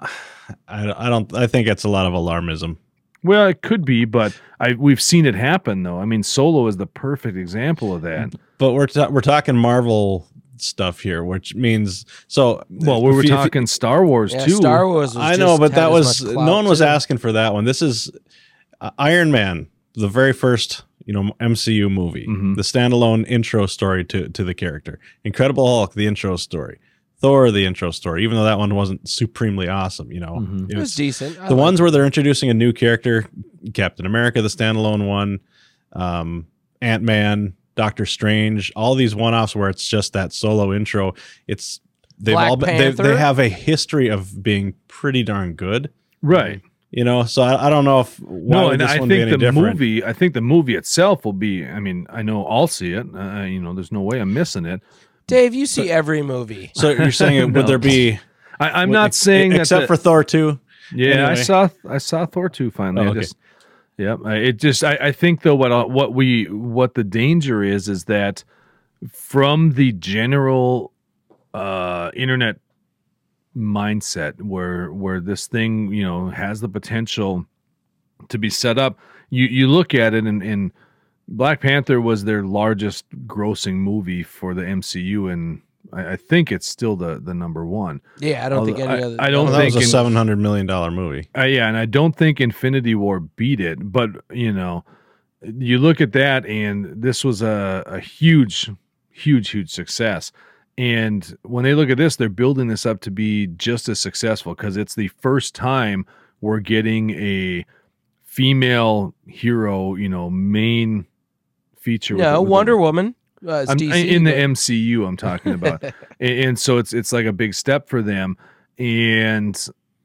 I, I don't. I think it's a lot of alarmism. well, it could be, but I we've seen it happen though. I mean, Solo is the perfect example of that. But we're ta- we're talking Marvel stuff here, which means so. Well, we if were you- if you- talking Star Wars Yeah, too. Star Wars was I know, just but had that as was much no clout, one was too. asking for that one. This is uh, Iron Man, the very first, you know, M C U movie, Mhm. the standalone intro story to to the character. Incredible Hulk, the intro story. Thor, the intro story, even though that one wasn't supremely awesome, you know. Mhm. It was decent. I The liked ones it. where they're introducing a new character, Captain America, the standalone one, um, Ant-Man, Doctor Strange, all these one-offs where it's just that solo intro. It's they've Black all been, they, Panther? they have a history of being pretty darn good, Right. you know. So I, I don't know if why No, would and this I one be think any the different? movie, I think the movie itself will be, I mean, I know I'll see it. Uh, you know, there's no way I'm missing it. Dave, you see every movie. So you're saying it, No. would there be? I, I'm would- not ex- saying that except the- for Thor two. Yeah, I Anyway. saw I saw Thor two finally. Oh, I okay. just, yep. I- It just I, I think though what uh, what we what the danger is is that from the general uh, internet mindset where where this thing, you know, has the potential to be set up. You you look at it, and, and Black Panther was their largest grossing movie for the M C U, and I, I think it's still the the number one. Yeah, I don't Although think any I, other. I don't Well, that think was a in- seven hundred million dollar movie. Uh, yeah, and I don't think Infinity War beat it, but you know, you look at that, and this was a, a huge, huge, huge success. And when they look at this, they're building this up to be just as successful because it's the first time we're getting a female hero, you know, main feature. with No, a- with a- Wonder Woman. Uh, it's I'm, D C, in the but- M C U, I'm talking about, and, and so it's it's like a big step for them. And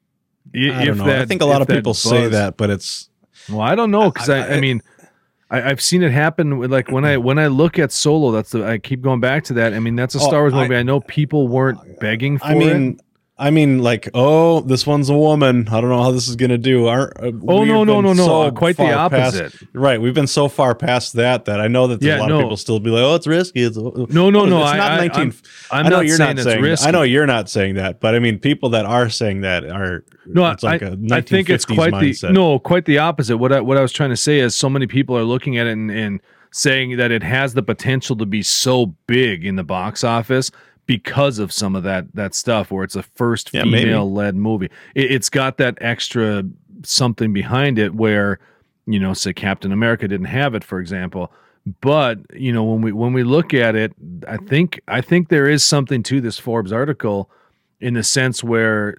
i- I if don't know. that, I think a lot if of people that say buzz- that, but it's well, I don't know because I, I, I- mean, I, I've seen it happen. With, like when I when I look at Solo, that's the I keep going back to that. I mean, that's a Oh, Star Wars I- movie. I, know people weren't begging for I mean, it. I mean, like, oh, this one's a woman. I don't know how this is gonna do. Aren't, uh, Oh we've no no been no no! so uh, quite the far past- opposite. right, we've been so far past that that I know that there's Yeah, a lot no. of people still be like, oh, it's risky. It's, No no no! It's I, not I, nineteen. I'm, I'm I know not you're saying not it's saying. risky. I know you're not saying that, but I mean, people that are saying that are. No, it's like I, a I think it's quite mindset. the no, quite the opposite. What I what I was trying to say is, so many people are looking at it and, and saying that it has the potential to be so big in the box office because of some of that that stuff, where it's a first Yeah, maybe. female led movie. It, it's got that extra something behind it, where you know, say Captain America didn't have it, for example. But you know, when we when we look at it, I think I think there is something to this Forbes article, in the sense where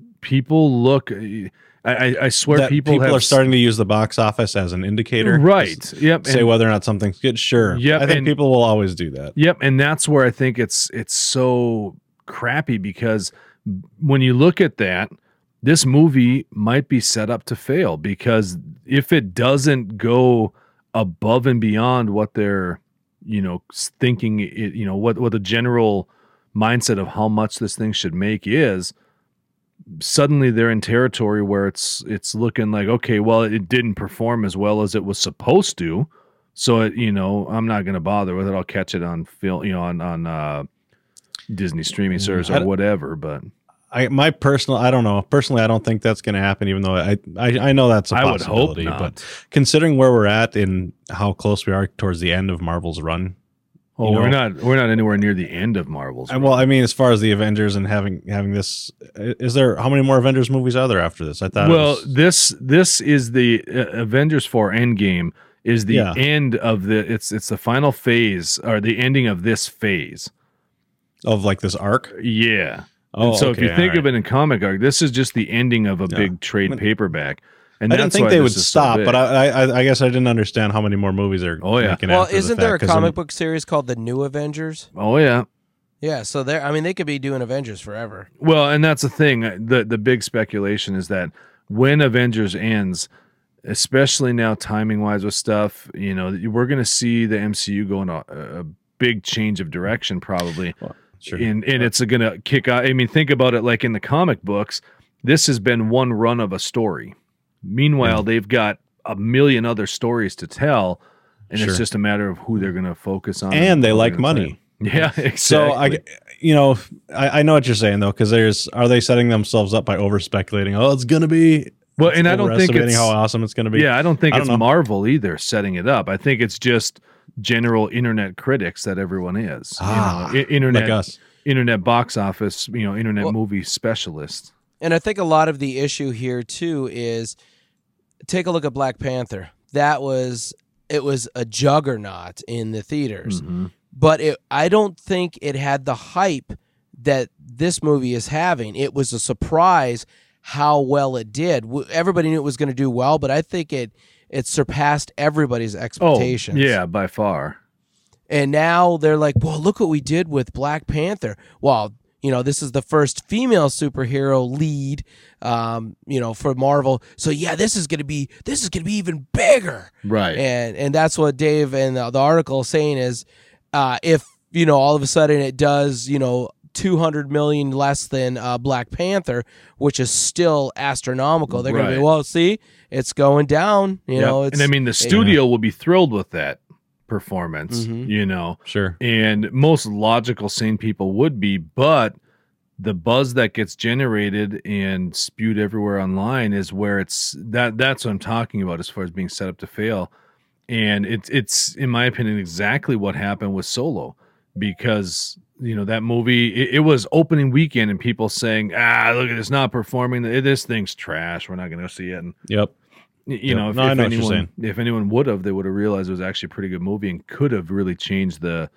people look. I, I, I swear, That people people have, are starting to use the box office as an indicator, right? Yep. Say and- whether or not something's good. Sure. Yep, I think and- people will always do that. Yep, and that's where I think it's it's so crappy, because when you look at that, this movie might be set up to fail, because if it doesn't go above and beyond what they're, you know, thinking, it, you know, what what the general mindset of how much this thing should make is, suddenly they're in territory where it's it's looking like, okay, well, it didn't perform as well as it was supposed to. So, it, you know, I'm not going to bother with it. I'll catch it on film, you know, on on uh, Disney streaming service I or don't- whatever. But I my personal I don't know. Personally, I don't think that's going to happen, even though I, I I know that's a I would hope possibility. not. But considering where we're at and how close we are towards the end of Marvel's run, oh, you we're know- not we're not anywhere near the end of Marvel's. I, well, I mean, as far as the Avengers and having having this, is there how many more Avengers movies are there after this? I thought. it well, was- this this is the uh, Avengers four Endgame is the Yeah. end of the it's it's the final phase, or the ending of this phase. of like this arc. Yeah. Oh, and so okay, if you think all of it in comic arc, this is just the ending of a Yeah. big trade I mean, paperback. And I didn't that's think why they this would is so stop, big. but I, I I guess I didn't understand how many more movies are. Oh, yeah. making Well, after the isn't there a fact, 'cause comic I'm- book series called The New Avengers? Oh yeah. Yeah, so there. I mean, they could be doing Avengers forever. Well, and that's the thing. The the big speculation is that when Avengers ends, especially now timing wise with stuff, you know, we're going to see the M C U go in a, a big change of direction probably. Well, sure. And and it's going to kick out. I mean, think about it like in the comic books, this has been one run of a story. Meanwhile, they've got a million other stories to tell, and Sure. it's just a matter of who they're going to focus on. And they who they're like gonna money. play. Yeah, exactly. So I, you know, I, I know what you're saying though, because there's are they setting themselves up by over speculating? Oh, it's gonna be well, and I don't think overestimating it's how awesome it's gonna be. Yeah, I don't think I it's don't know. Marvel either setting it up. I think it's just general internet critics that everyone is. Ah, you know, I- internet, like us. internet box office, you know, internet Well- movie specialists. And I think a lot of the issue here too is take a look at Black Panther. That was it was a juggernaut in the theaters. Mhm. But it, I don't think it had the hype that this movie is having. It was a surprise how well it did. W- Everybody knew it was going to do well, but I think it it surpassed everybody's Oh, expectations. yeah, by far. And now they're like, well, look what we did with Black Panther. Well, you know, this is the first female superhero lead, um, you know, for Marvel. So yeah, this is gonna be this is gonna be even bigger. Right. And and that's what Dave and the, the article is saying is, uh, if you know all of a sudden it does, you know, two hundred million less than uh, Black Panther, which is still astronomical, they're gonna Right. be, well, see, it's going down. You Yep. know, it's and I mean, the studio will be thrilled with that. performance, Mhm. you know, Sure. and most logical, sane people would be, but the buzz that gets generated and spewed everywhere online is where it's that that's what I'm talking about as far as being set up to fail. And it's it's in my opinion exactly what happened with Solo, because you know that movie it, it was opening weekend and people saying, ah, look at it's not performing, this thing's trash, we're not going to see it. And Yep. you Yep. know, if, No, I if know what you're anyone saying. if anyone would have, they would have realized it was actually a pretty good movie and could have really changed the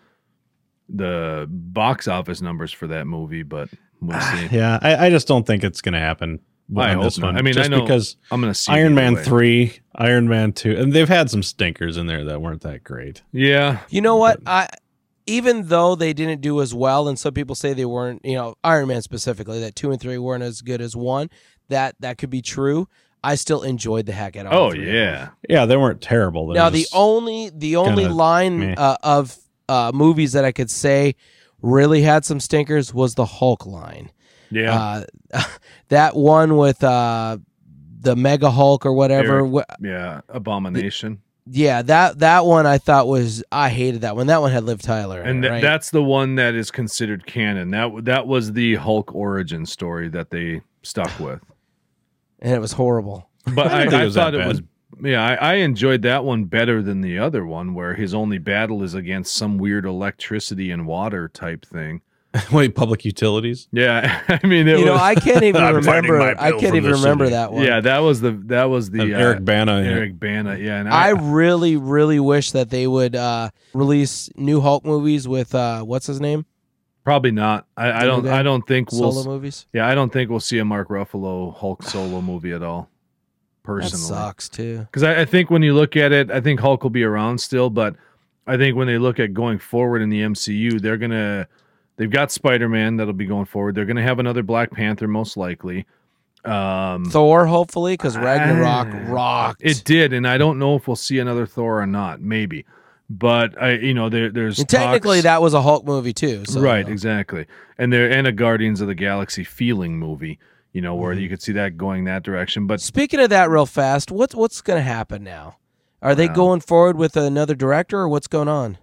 the box office numbers for that movie. But we'll see. Yeah, I, I just don't think it's going to happen. I on hope this not. one. I mean, just I know because I'm going to see it Iron either Man way. three, Iron Man two, and they've had some stinkers in there that weren't that great. Yeah, You know what? I even though they didn't do as well, and some people say they weren't, you know, Iron Man specifically, that two and three weren't as good as one. That that could be true. I still enjoyed the heck out of all oh three. yeah, Yeah, they weren't terrible. They're Now the just- only the only kinda line meh. uh, of uh, movies that I could say really had some stinkers was the Hulk line. yeah, Uh, that one with uh, the Mega Hulk or whatever. Eric. Wh- yeah. Abomination. yeah, that that one I thought was I hated that one. That one had Liv Tyler, in And it, th- right? that's the one that is considered canon. That w- that was the Hulk origin story that they stuck with. and it was horrible. But I I, didn't think I it was thought that it was, yeah, I, I enjoyed that one better than the other one, where his only battle is against some weird electricity and water type thing. Wait, public utilities. Yeah, I mean, it You know, was, I can't even I'm fighting remember. my I bill can't from even the remember city. that one. yeah, that was the that was the And uh, Eric Bana. in it. Eric Bana, yeah, and I I, really, really wish that they would uh, release new Hulk movies with uh, what's his name? probably not. I, I Do don't. that? I don't think we'll. Solo movies. Yeah, I don't think we'll see a Mark Ruffalo Hulk solo movie at all. That Personally, sucks too. because I, I think when you look at it, I think Hulk will be around still, but I think when they look at going forward in the M C U, they're gonna they've got Spider-Man that'll be going forward. They're gonna have another Black Panther most likely. Um, Thor, hopefully, because Ragnarok Ah, rocked. it did, and I don't know if we'll see another Thor or not. Maybe, but I, you know, there there's and technically talks- that was a Hulk movie too. So, right, exactly, and there and a Guardians of the Galaxy feeling movie. You know, where Mhm. you could see that going that direction, but Speaking of that, real fast, what's what's going to happen now? Are they Wow. going forward with another director, or what's going on?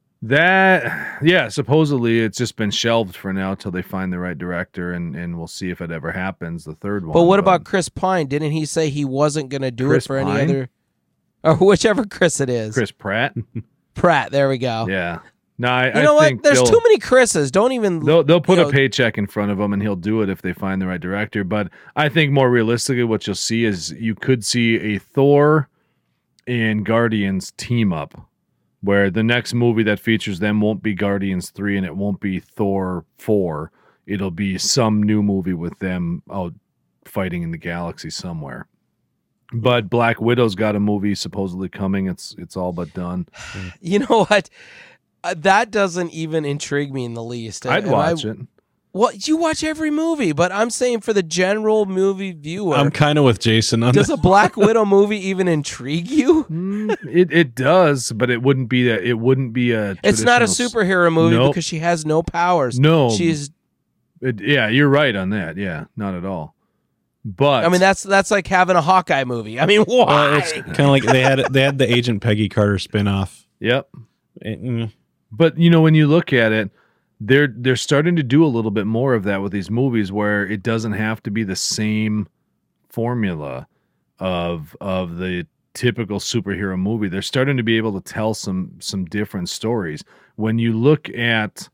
that, yeah, supposedly it's just been shelved for now till they find the right director, and and we'll see if it ever happens. The third one. But what about Chris Pine? Didn't he say he wasn't going to do Chris it for any Pine? other, or whichever Chris it is? Chris Pratt? Pratt. There we go. Yeah, no, I, You I know what? think There's they'll- too many Chris's. Don't even. They'll they'll put you a know- paycheck in front of him, and he'll do it if they find the right director. But I think more realistically, what you'll see is you could see a Thor and Guardians team up, where the next movie that features them won't be Guardians three, and it won't be Thor four. It'll be some new movie with them out fighting in the galaxy somewhere. But Black Widow's got a movie supposedly coming. It's it's all but done. You know what? Uh, that doesn't even intrigue me in the least. I'd Am watch I, it. Well, you watch every movie, but I'm saying for the general movie viewer, I'm kind of with Jason on does that. a Black Widow movie even intrigue you? Mm, it it does, but it wouldn't be a it wouldn't be a. It's not a traditional s- superhero movie Nope. because she has no powers. No, She's. It, yeah, you're right on that. Yeah, not at all. But I mean, that's that's like having a Hawkeye movie. I mean, why? Well, it's kind of like they had they had the Agent Peggy Carter spinoff. yep. Mm, But you know, when you look at it, they're they're starting to do a little bit more of that with these movies, where it doesn't have to be the same formula of of the typical superhero movie. They're starting to be able to tell some some different stories. When you look at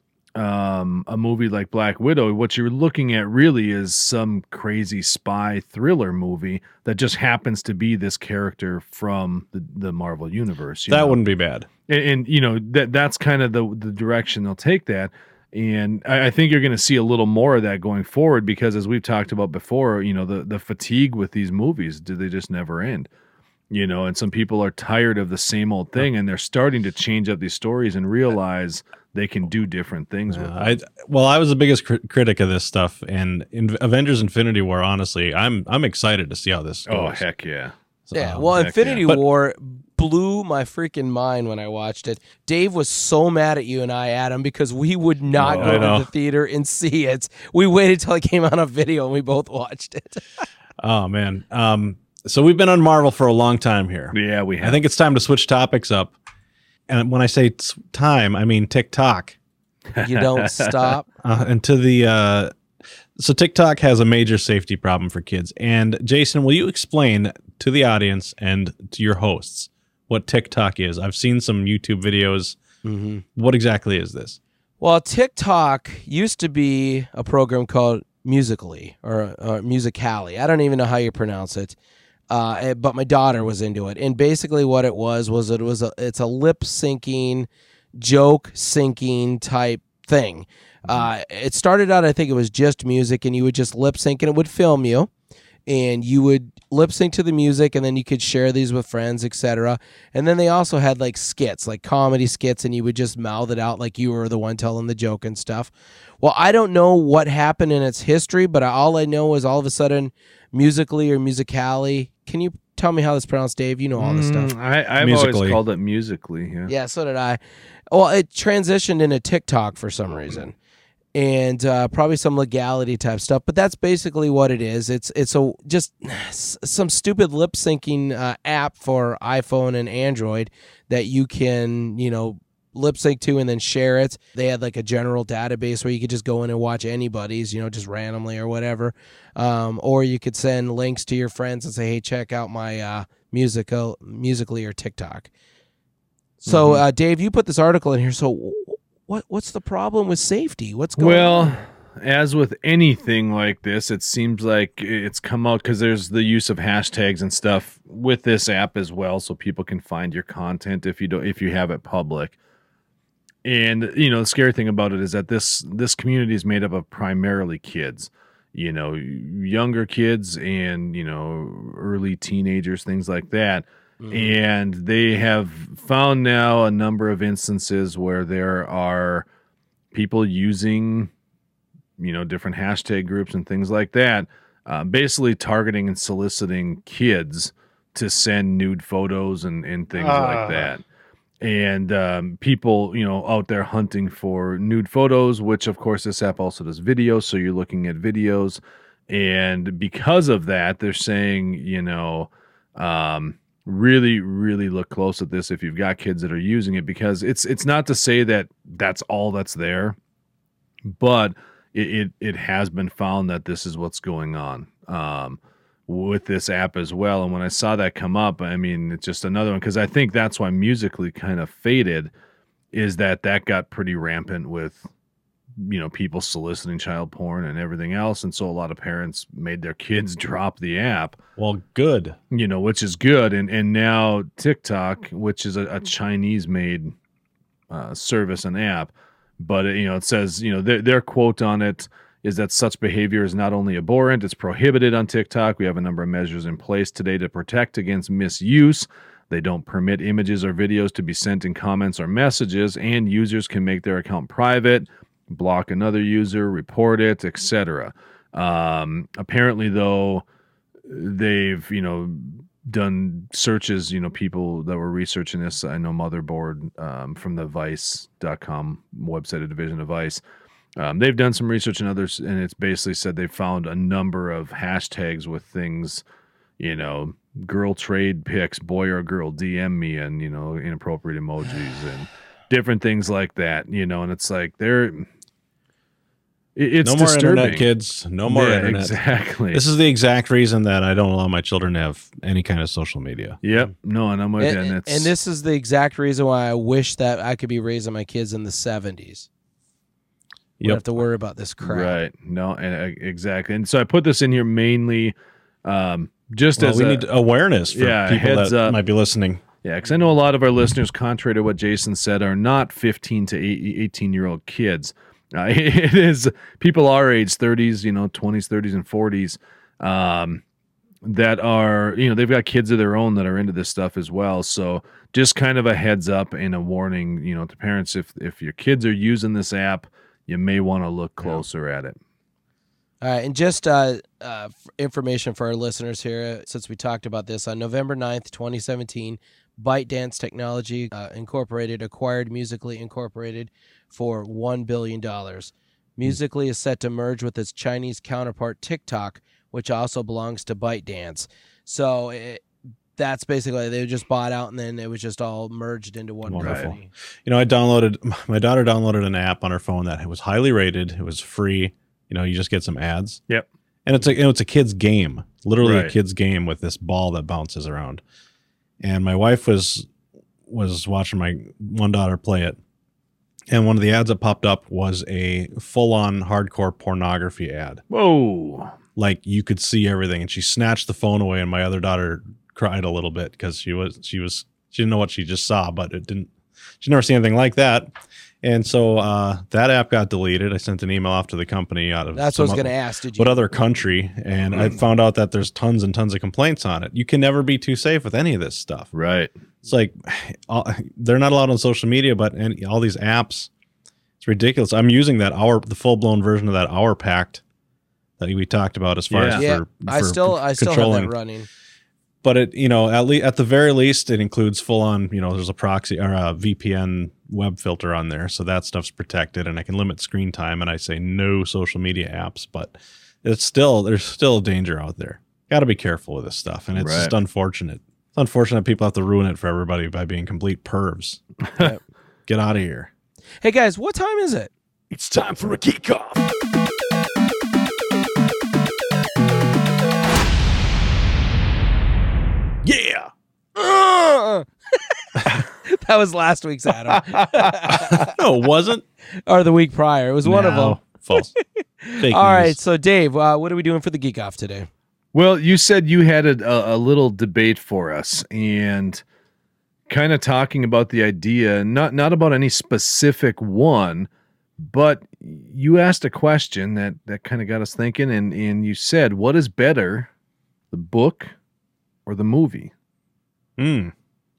um, a movie like Black Widow, what you're looking at really is some crazy spy thriller movie that just happens to be this character from the, the Marvel universe. you that know? wouldn't be bad. and, and you know that that's kind of the the direction they'll take that. And I, I think you're going to see a little more of that going forward, because as we've talked about before, you know, the the fatigue with these movies, do they just never end? You know, and some people are tired of the same old thing, and they're starting to change up these stories and realize they can do different things with Uh, it. I well, I was the biggest cri- critic of this stuff, and in Avengers: Infinity War. Honestly, I'm I'm excited to see how this goes. Oh heck yeah! So, Yeah, um, well, heck Infinity yeah. But- War blew my freaking mind when I watched it. Dave was so mad at you and I, Adam, because we would not Oh, go I know. to the theater and see it. We waited till it came out on video and we both watched it. oh man. Um. So we've been on Marvel for a long time here. Yeah, we have. I think it's time to switch topics up. and when I say t- time, I mean TikTok. You don't stop. Uh, and to the uh, so TikTok has a major safety problem for kids. And Jason, will you explain to the audience and to your hosts what TikTok is? I've seen some YouTube videos. Mm-hmm. What exactly is this? Well, TikTok used to be a program called Musical.ly or, or Musical.ly. I don't even know how you pronounce it. Uh, but my daughter was into it, and basically what it was was it was a, it's a lip syncing, joke syncing type thing. Uh, it started out, I think it was just music, and you would just lip sync, and it would film you, and you would lip sync to the music, and then you could share these with friends, et cetera. And then they also had like skits, like comedy skits, and you would just mouth it out like you were the one telling the joke and stuff. Well, I don't know what happened in its history, but all I know is all of a sudden, Musical.ly or Musical.ly. Can you tell me how that's pronounced, Dave? You know all this Mm, stuff. I, I've Musical.ly. always called it Musical.ly. Yeah. Yeah, so did I. Well, it transitioned into TikTok for some reason, and uh, probably some legality type stuff. But that's basically what it is. It's it's a just some stupid lip syncing uh, app for iPhone and Android that you can you know lip sync to and then share it. They had like a general database where you could just go in and watch anybody's, you know, just randomly or whatever. Um, or you could send links to your friends and say, hey, check out my uh, musical, Musical.ly or TikTok. So, Mm-hmm. uh, Dave, you put this article in here. So what what's the problem with safety? What's going Well, on? as with anything like this, it seems like it's come out because there's the use of hashtags and stuff with this app as well, so people can find your content if you don't if you have it public. And you know, the scary thing about it is that this this community is made up of primarily kids, you know, younger kids and you know, early teenagers, things like that. Mhm. And they have found now a number of instances where there are people using, you know, different hashtag groups and things like that, uh, basically targeting and soliciting kids to send nude photos and, and things Ah. like that. And um, people, you know, out there hunting for nude photos, which of course this app also does videos. So you're looking at videos. And because of that, they're saying, you know, um, really, really look close at this if you've got kids that are using it, because it's it's not to say that that's all that's there, but it it, it has been found that this is what's going on um, with this app as well. And when I saw that come up, I mean, it's just another one, because I think that's why Musical.ly kind of faded, is that that got pretty rampant with, you know, people soliciting child porn and everything else. And so a lot of parents made their kids drop the app, Well, good. you know, which is good. And and now TikTok, which is a, a Chinese made uh, service and app, but it, you know, it says, you know, their, their quote on it is that such behavior is not only abhorrent, it's prohibited on TikTok. We have a number of measures in place today to protect against misuse. They don't permit images or videos to be sent in comments or messages, and users can make their account private, block another user, report it, et cetera. Um, apparently, though, they've, you know, done searches, you know, people that were researching this. I know Motherboard um, from the Vice dot com website, a division of Vice. Um, they've done some research and others, and it's basically said they found a number of hashtags with things, you know, girl trade pics, boy or girl, D M me, and, you know, inappropriate emojis and different things like that, you know, and it's like they're, it's no more disturbing. internet, kids. No more Yeah, internet. exactly. This is the exact reason that I don't allow my children to have any kind of social media. Yep. No, and I'm with you. And, And, it's, and this is the exact reason why I wish that I could be raising my kids in the seventies. You Yep. have to worry about this crap. right. No, and uh, exactly. And so I put this in here mainly um, just Well, as we a, need awareness for yeah, people heads that up. might be listening. yeah, because I know a lot of our listeners, contrary to what Jason said, are not fifteen to eighteen year old kids. Uh, it is people our age, thirties, you know, twenties, thirties, and forties, um, that are, you know, they've got kids of their own that are into this stuff as well. So just kind of a heads up and a warning, you know, to parents, if if your kids are using this app, you may want to look closer at it. All right, and just uh, uh, f- information for our listeners here, since we talked about this, on November ninth, twenty seventeen, ByteDance Technology uh, Incorporated acquired Musical.ly Incorporated for one billion dollars. Musical.ly is set to merge with its Chinese counterpart TikTok, which also belongs to ByteDance. So it, that's basically they just bought out and then it was just all merged into one Wonderful. company. You know, I downloaded, my daughter downloaded an app on her phone that was highly rated. It was free. You know, you just get some ads. Yep. And it's a, you know, it's a kid's game, literally Right. a kid's game with this ball that bounces around. And my wife was, was watching my one daughter play it. And one of the ads that popped up was a full on hardcore pornography ad. Whoa. Like you could see everything. And she snatched the phone away and my other daughter cried a little bit because she was, she was, she didn't know what she just saw, but it didn't, she'd never seen anything like that. And so uh, that app got deleted. I sent an email off to the company out of That's what I was some going to oth- ask. Did you? what other country, and I found out that there's tons and tons of complaints on it. You can never be too safe with any of this stuff. Right. It's like all, they're not allowed on social media, but any, all these apps, it's ridiculous. I'm using that hour, the full blown version of that Hour Pact that we talked about as far Yeah. as Yeah, for, I for still I still have controlling. that running. But it, you know, at least at the very least, it includes full on. You know, there's a proxy or a V P N web filter on there, so that stuff's protected, and I can limit screen time. And I say no social media apps, but it's still there's still danger out there. Got to be careful with this stuff, and it's Right. just unfortunate. It's unfortunate people have to ruin it for everybody by being complete pervs. Yep. Get out of here. Hey guys, what time is it? It's time for a geek off. Yeah. Uh! That was last week's Adam, No, it wasn't. or the week prior. It was one of No, them. false. Fake All right, news. so Dave, uh, what are we doing for the geek off today? Well, you said you had a, a, a little debate for us and kind of talking about the idea, not not about any specific one, but you asked a question that, that kind of got us thinking, and, and you said, what is better, the book or the movie? Hmm.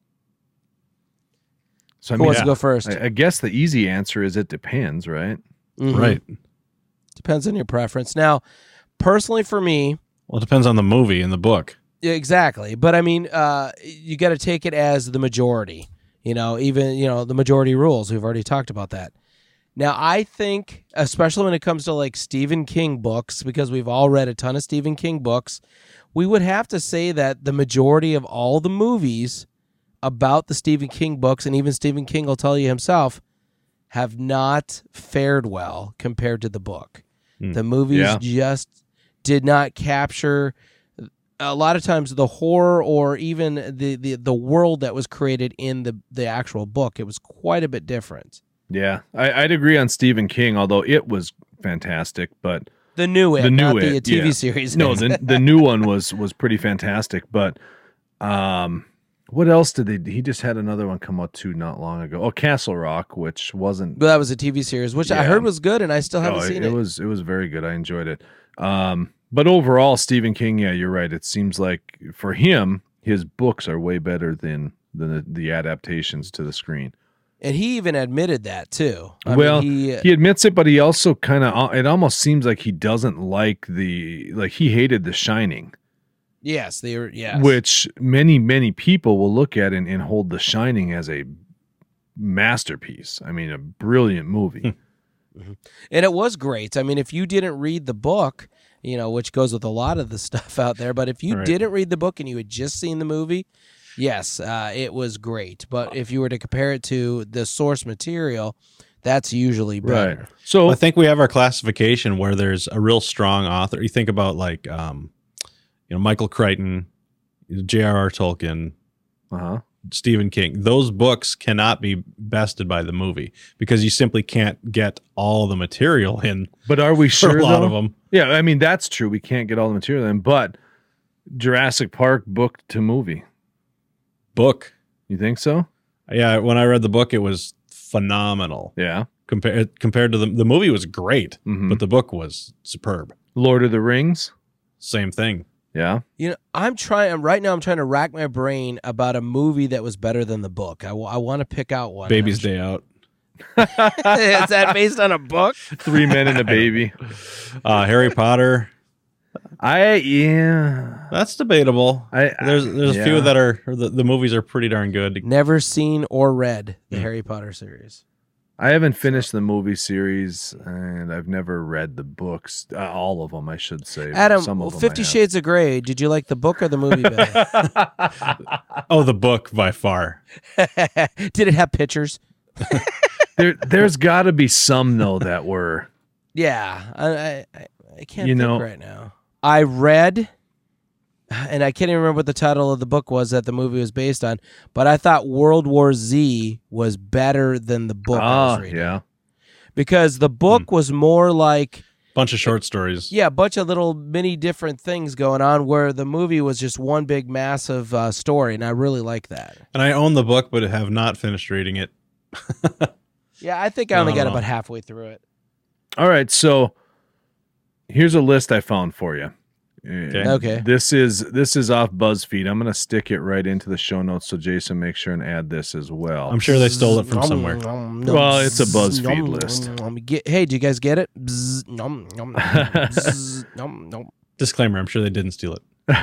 So I Who mean, wants yeah. to go first? I, I guess the easy answer is it depends, right? Mhm. Right. Depends on your preference. Now, personally for me, Well, it depends on the movie and the book. yeah, exactly. But I mean, uh, you got to take it as the majority. You know, even you know the majority rules. We've already talked about that. Now, I think, especially when it comes to like Stephen King books, because we've all read a ton of Stephen King books, we would have to say that the majority of all the movies about the Stephen King books, and even Stephen King will tell you himself, have not fared well compared to the book. Hmm. The movies Yeah. just did not capture a lot of times the horror or even the, the, the world that was created in the, the actual book. It was quite a bit different. Yeah, I, I'd agree on Stephen King, although it was fantastic, but The new it, The new not the It, T V yeah. series. no, the the new one was was pretty fantastic. But um, what else did they? He just had another one come out too not long ago. Oh, Castle Rock, which wasn't. But that was a T V series, which I Yeah. heard was good, and I still haven't no, seen it, it. it was it was very good. I enjoyed it. Um, but overall, Stephen King, yeah, you're right. It seems like for him, his books are way better than than the, the adaptations to the screen. And he even admitted that too. I well, mean, he, he admits it, but he also kind of. It almost seems like he doesn't like the like he hated The Shining. yes, they were. Yes, Which many, many people will look at and, and hold The Shining as a masterpiece. I mean, a brilliant movie. and it was great. I mean, if you didn't read the book, you know, which goes with a lot of the stuff out there, but if you Right. didn't read the book and you had just seen the movie, yes, uh, it was great. But if you were to compare it to the source material, that's usually better. So I think we have our classification where there's a real strong author. You think about like, um, you know, Michael Crichton, J R R. Tolkien, uh-huh. Stephen King. Those books cannot be bested by the movie because you simply can't get all the material in But are we for sure a lot though? of them. Yeah, I mean, that's true. We can't get all the material in, but Jurassic Park book to movie. Book. You think so? Yeah, when I read the book, it was phenomenal. Yeah. Compared compared to the the movie was great, Mhm. but the book was superb. Lord of the Rings. Same thing. Yeah. You know, I'm trying right now. I'm trying to rack my brain about a movie that was better than the book. I, w- I want to pick out one. Baby's Day Out. Is that based on a book? Three Men and a Baby. Uh, Harry Potter. I yeah. That's debatable. I There's there's a yeah. few that are the, the movies are pretty darn good. Never seen or read the Hmm. Harry Potter series. I haven't finished the movie series, and I've never read the books. Uh, all of them, I should say. Adam, Some of them Fifty I have. Shades of Grey. Did you like the book or the movie better? Oh, the book by far. Did it have pictures? There, there's got to be some though that were. Yeah, I I, I can't You think know- right now. I read, and I can't even remember what the title of the book was that the movie was based on, but I thought World War Z was better than the book I was Ah, reading. yeah. Because the book was more like, Bunch of short stories. yeah, a bunch of little mini different things going on, where the movie was just one big massive uh, story, and I really like that. And I own the book, but have not finished reading it. Yeah, I think I only No, got no. about halfway through it. All right, so here's a list I found for you. Okay. Okay. This is this is off BuzzFeed. I'm going to stick it right into the show notes so Jason makes sure and add this as well. I'm sure they stole it from somewhere. Well, it's a BuzzFeed list. Get, hey, do you guys get it? Bzz, nom, nom, nom, bzz, nom, nom. Disclaimer, I'm sure they didn't steal it.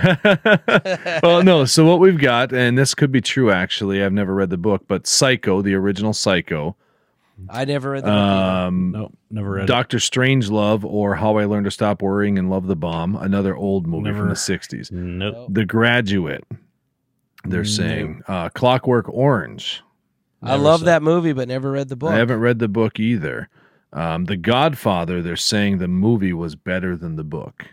Well, no. So what we've got, and this could be true actually. I've never read the book, but Psycho, the original Psycho, I never read the book either. um, No, never read Doctor Strangelove, or How I Learned to Stop Worrying and Love the Bomb, another old movie from Never- the sixties. it. Nope. Nope. The Graduate, they're No. saying. Uh, Clockwork Orange. I Never love saw that movie, but never read the book. I haven't read the book either. Um, the Godfather, they're saying the movie was better than the book.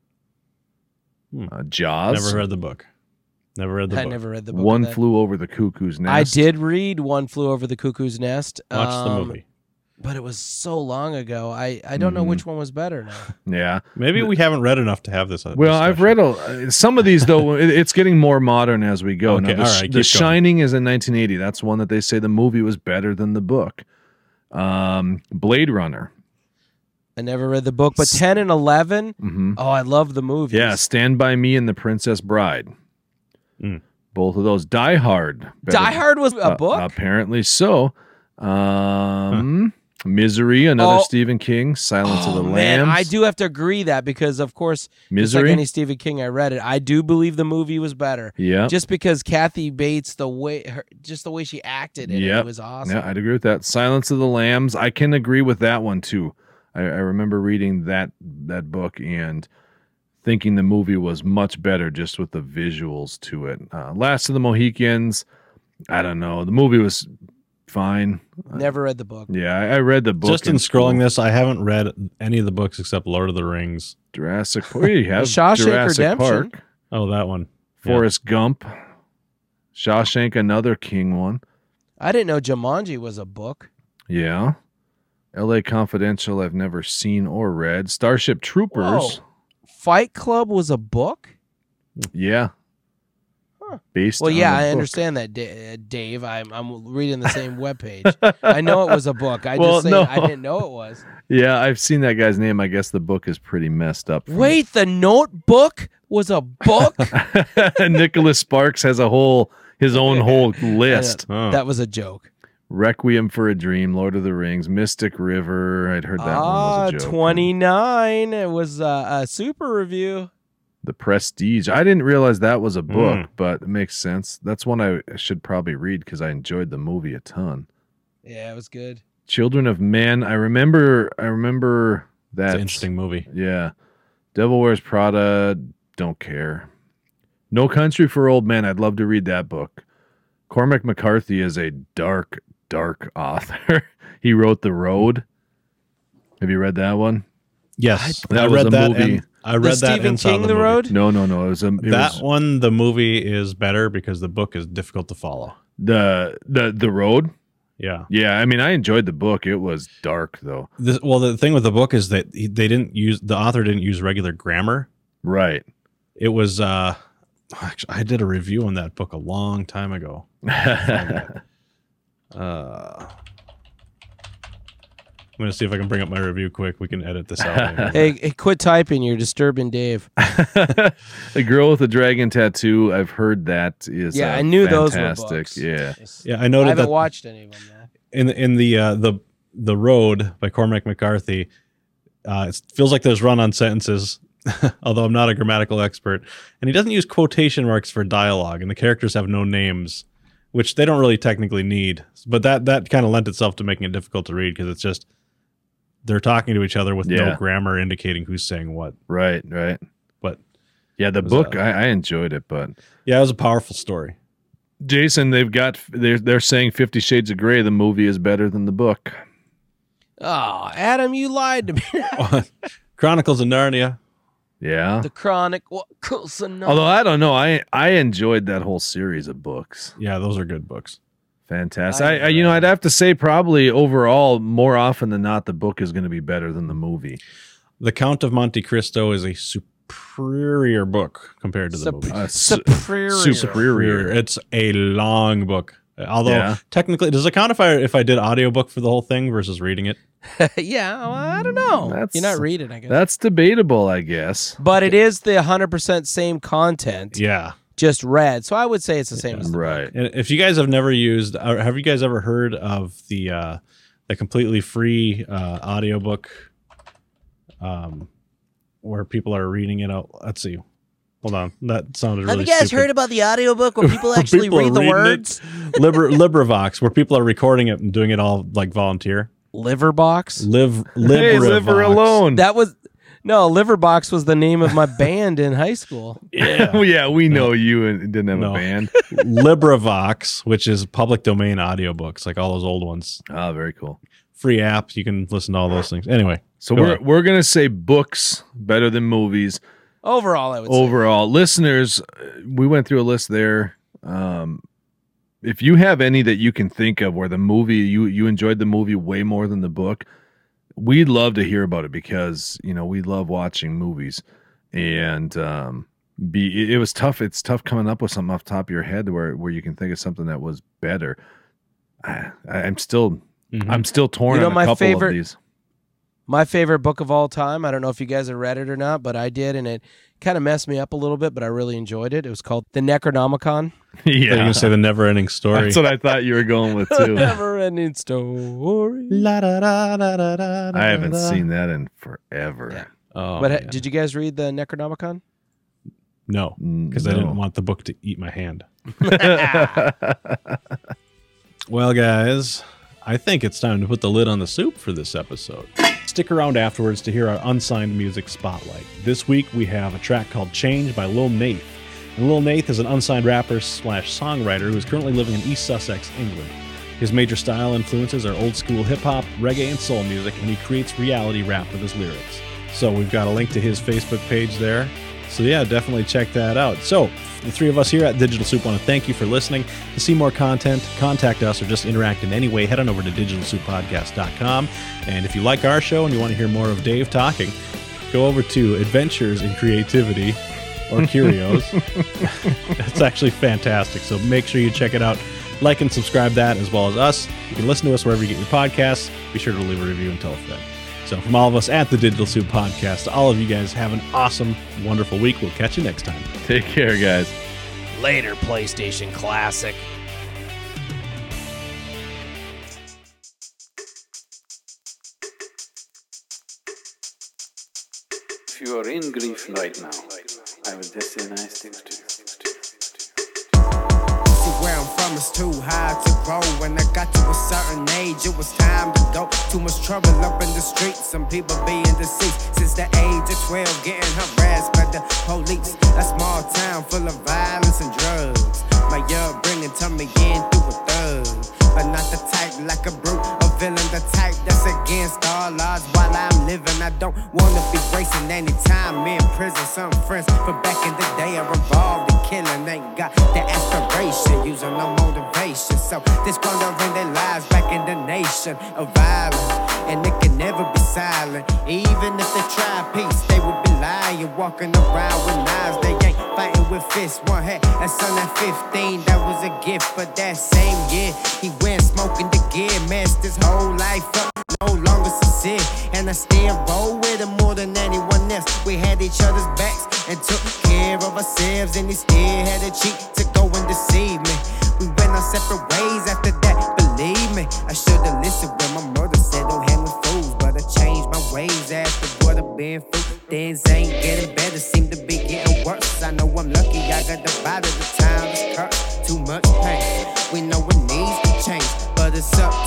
Hmm. Uh, Jaws, Never read the book. Never read the I book. never read the book. One of that. Flew Over the Cuckoo's Nest. I did read One Flew Over the Cuckoo's Nest. Watch um, the movie. But it was so long ago. I, I don't know Mhm. which one was better now. Yeah. Maybe we haven't read enough to have this. uh, Well, I've discussion. read a, some of these though. it- It's getting more modern as we go. Okay, now, the, all Sh- right, the keep going. Shining is in nineteen eighty. That's one that they say the movie was better than the book. Um, Blade Runner. I never read the book, but ten and eleven, hmm oh, I love the movies. Yeah, Stand by Me and The Princess Bride. Mm. Both of those. Die Hard. Better- Die Hard was a uh, book? apparently so. Um, Misery, another Oh. Stephen King. Silence of Oh, the man, Lambs. I do have to agree that because, of course, just Misery. like any Stephen King, I read it. I do believe the movie was better. yeah. Just because Kathy Bates, the way, her, just the way she acted in it, Yep. it was awesome. Yeah, I'd agree with that. Silence of the Lambs. I can agree with that one too. I, I remember reading that that book and thinking the movie was much better just with the visuals to it. Uh, Last of the Mohicans. I don't know. The movie was fine. Never read the book. Yeah, I, I read the book. Just in school. scrolling this, I haven't read any of the books except Lord of the Rings. Jurassic Park. You have Shawshank Jurassic Redemption. Park. Oh, that one. Yeah. Forrest Gump. Shawshank, another King one. I didn't know Jumanji was a book. Yeah. L A Confidential, I've never seen or read. Starship Troopers. Whoa. Fight Club was a book? Yeah. Huh. Based Well, on yeah, a I book. understand that, Da- uh, Dave. I'm I'm reading the same webpage. I know it was a book. I Well, just say no. I didn't know it was. Yeah, I've seen that guy's name. I guess the book is pretty messed up. from- Wait, the Notebook was a book? Nicholas Sparks has a whole his own whole list. Oh. That was a joke. Requiem for a Dream, Lord of the Rings, Mystic River. I'd heard that one Ah, was a joke. twenty-nine. It was uh, a super review. The Prestige. I didn't realize that was a book, Mm. but it makes sense. That's one I should probably read because I enjoyed the movie a ton. Yeah, it was good. Children of Men. I remember. I remember that. It's an interesting movie. Yeah. Devil Wears Prada. Don't care. No Country for Old Men. I'd love to read that book. Cormac McCarthy is a dark, dark author. He wrote The Road. Have you read that one? Yes, That I was read a that. movie. And I read that Stephen and saw King, the, The movie. Road? No, no, no. It was a, it That was one, the movie is better because the book is difficult to follow. the the the Road. Yeah. Yeah, I mean, I enjoyed the book. It was dark though. This, well, the thing with the book is that he, they didn't use the author didn't use regular grammar. Right. It was. uh Actually, I did a review on that book a long time ago. Uh, I'm gonna see if I can bring up my review quick. We can edit this out. later. Hey, hey, quit typing. You're disturbing Dave. The Girl with the Dragon Tattoo. I've heard that is Yeah, uh, I knew those were fantastic. books. Yeah. Yeah, I I noted haven't that watched any of them, though. in in the uh, the the Road by Cormac McCarthy. Uh, it feels like there's run-on sentences, although I'm not a grammatical expert. And he doesn't use quotation marks for dialogue, and the characters have no names. which they don't really technically need. But that that kind of lent itself to making it difficult to read because it's just they're talking to each other with Yeah. no grammar indicating who's saying what. Right, right. But Yeah, the was, book uh, I, I enjoyed it, but yeah, it was a powerful story. Jason, they've got they're they're saying Fifty Shades of Grey. The movie is better than the book. Oh, Adam, you lied to me. Chronicles of Narnia. Yeah. The Chronic. What? Although Although I don't know, I I enjoyed that whole series of books. Yeah, those are good books. Fantastic. I- I, I you know I'd have to say probably overall more often than not the book is going to be better than the movie. The Count of Monte Cristo is a superior book compared to the Sup- movie. Uh, su- superior. superior. It's a long book. Although Yeah. technically, does it count if I if I did audiobook for the whole thing versus reading it? yeah, well, I don't know. That's- You're not reading, I guess. That's debatable, I guess. But it is the one hundred percent same content, Yeah. just read. So I would say it's the same as the Right. And if you guys have never used, or have you guys ever heard of the uh, the completely free uh, audiobook um, where people are reading it out? Let's see. Hold on. That sounded Have really you guys stupid. heard about the audiobook where people actually People are read the reading it. words? Libra, LibriVox, where people are recording it and doing it all like volunteer. Liverbox. Live, Hey, live her LibriVox. alone. That was no Liverbox was the name of my band in high school. yeah, yeah, we know you and didn't have No. a band. LibriVox, which is public domain audiobooks, like all those old ones. Oh, very cool. Free app, you can listen to all those things. Anyway, So Go we're ahead. we're gonna say books better than movies Overall, I would say. overall. Listeners, uh, we went through a list there. Um, if you have any that you can think of where the movie you you enjoyed the movie way more than the book, we'd love to hear about it because you know we love watching movies, and um, be it, it was tough. It's tough coming up with something off the top of your head where where you can think of something that was better. I, I'm still Mhm. I'm still torn You know, on a my couple favorite- of these. My favorite book of all time. I don't know if you guys have read it or not, but I did, and it kind of messed me up a little bit, but I really enjoyed it. It was called The Necronomicon. You're yeah, going to say the never ending story. that's what I thought you were going with too. Never ending story. La, da, da, da, da, da, I haven't da. seen that in forever. Yeah. Oh, but ha- man. did you guys read the Necronomicon? No, because I didn't want the book to eat my hand. Well, guys, I think it's time to put the lid on the soup for this episode. Stick around afterwards to hear our unsigned music spotlight. This week we have a track called Change by Lil Nath. And Lil Nath is an unsigned rapper slash songwriter who is currently living in East Sussex, England. His major style influences are old school hip hop, reggae, and soul music, and he creates reality rap with his lyrics. So we've got a link to his Facebook page there. So yeah, definitely check that out. So the three of us here at Digital Soup want to thank you for listening. To see more content, contact us, or just interact in any way, head on over to digital soup podcast dot com. And if you like our show and you want to hear more of Dave talking, go over to Adventures in Creativity or Curios. It's actually fantastic. So make sure you check it out. Like and subscribe that as well as us. You can listen to us wherever you get your podcasts. Be sure to leave a review and tell a friend. So from all of us at the Digital Soup Podcast, all of you guys have an awesome, wonderful week. We'll catch you next time. Take care, guys. Later, PlayStation Classic. If you are in grief right now, I will just say nice things to you. See where I'm from is too high to grow. When I got to a certain age, it was time to go. Too much trouble up in the streets. Some people being deceased since the age of twelve, getting harassed by the police. A small town full of violence and drugs. My upbringing turned me into a thug, but not the type like a brute, a villain, the type that's against all odds while I'm living. I don't wanna be wasting any time in prison. Some friends from back in the day are involved in killing, ain't got the aspiration, using no motivation. So they're squandering their lives back in the nation of violence, and it can never be silent. Even if they try peace, they would be lying, walking around with knives. They ain't fighting with fists. One had a son at fifteen, that was a gift. But that same year, he went smoking the gear, messed his whole life up, no longer sincere. And I still roll with him more than anyone else. We had each other's backs and took care of ourselves, and he still had a cheat to go and deceive me. We went our separate ways after that, believe me. I should've listened when my mother said don't hang with fools, but I changed my ways after what I've been through. Things ain't getting better, seem to be getting worse. I know I'm lucky I got the body, the time is cursed. Too much pain. We know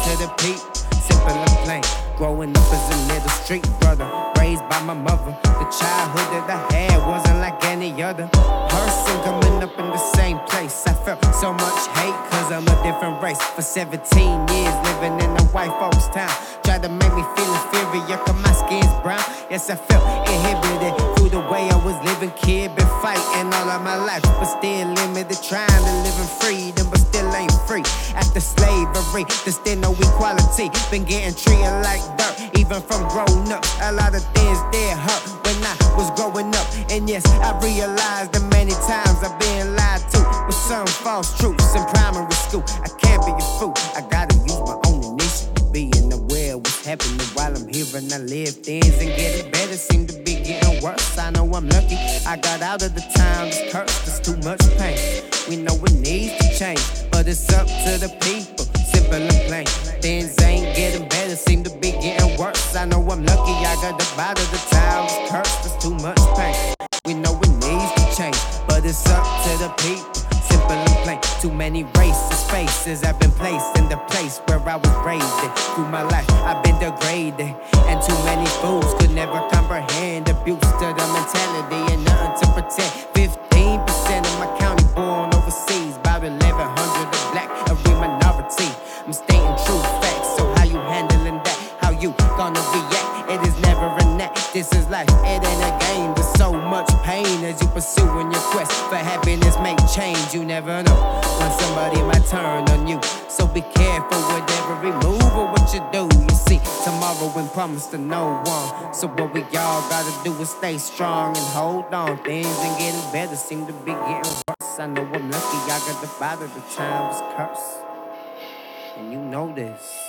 to the people, simple and plain. Growing up as a little street brother, raised by my mother. The childhood that I had wasn't like any other person coming up in the same place. I felt so much hate cause I'm a different race. For seventeen years living in a white folks town, tried to make me feel inferior cause my skin's brown. Yes, I felt inhibited through the way I was living. Kid been fighting all of my life, but still limited, trying to live in freedom, but still ain't free. After slavery, there's still no equality. Been getting treated like dirt, even from grown up. A lot of things did hurt when I was growing up. And yes, I realized that many times I've been lied to with some false truths in primary school. I can't be a fool, I gotta use my own initiative, being aware of what's happening while I'm here and I live things and getting better. Seem to be getting worse. I know I'm lucky I got out of the time this curse. There's too much pain. We know it needs to change, but it's up to the people, simple and plain. Things ain't getting better, seem to be getting worse. I know I'm lucky I got up out of the time this curse. There's too much pain. We know it needs to change, but it's up to the people, simple and plain. Too many racist faces have been placed in the place where I was raised in. Through my life I've been degraded, and too many fools could never comprehend abuse to the mentality and nothing to pretend. Fifteen percent of my county born overseas, about eleven hundred of black, a real minority. I'm stating true facts, so how you handling that? How you gonna react? It is never an act, this is life, it ain't a game. There's so much pain as you pursue in your quest for happiness, make change. You never know when somebody might turn on you, so be careful with every move or what you do. You see, tomorrow ain't promised to no one, so what we all gotta do is stay strong and hold on. Things ain't getting better, seem to be getting worse. I know I'm lucky I got the out of the time was cursed, and you know this.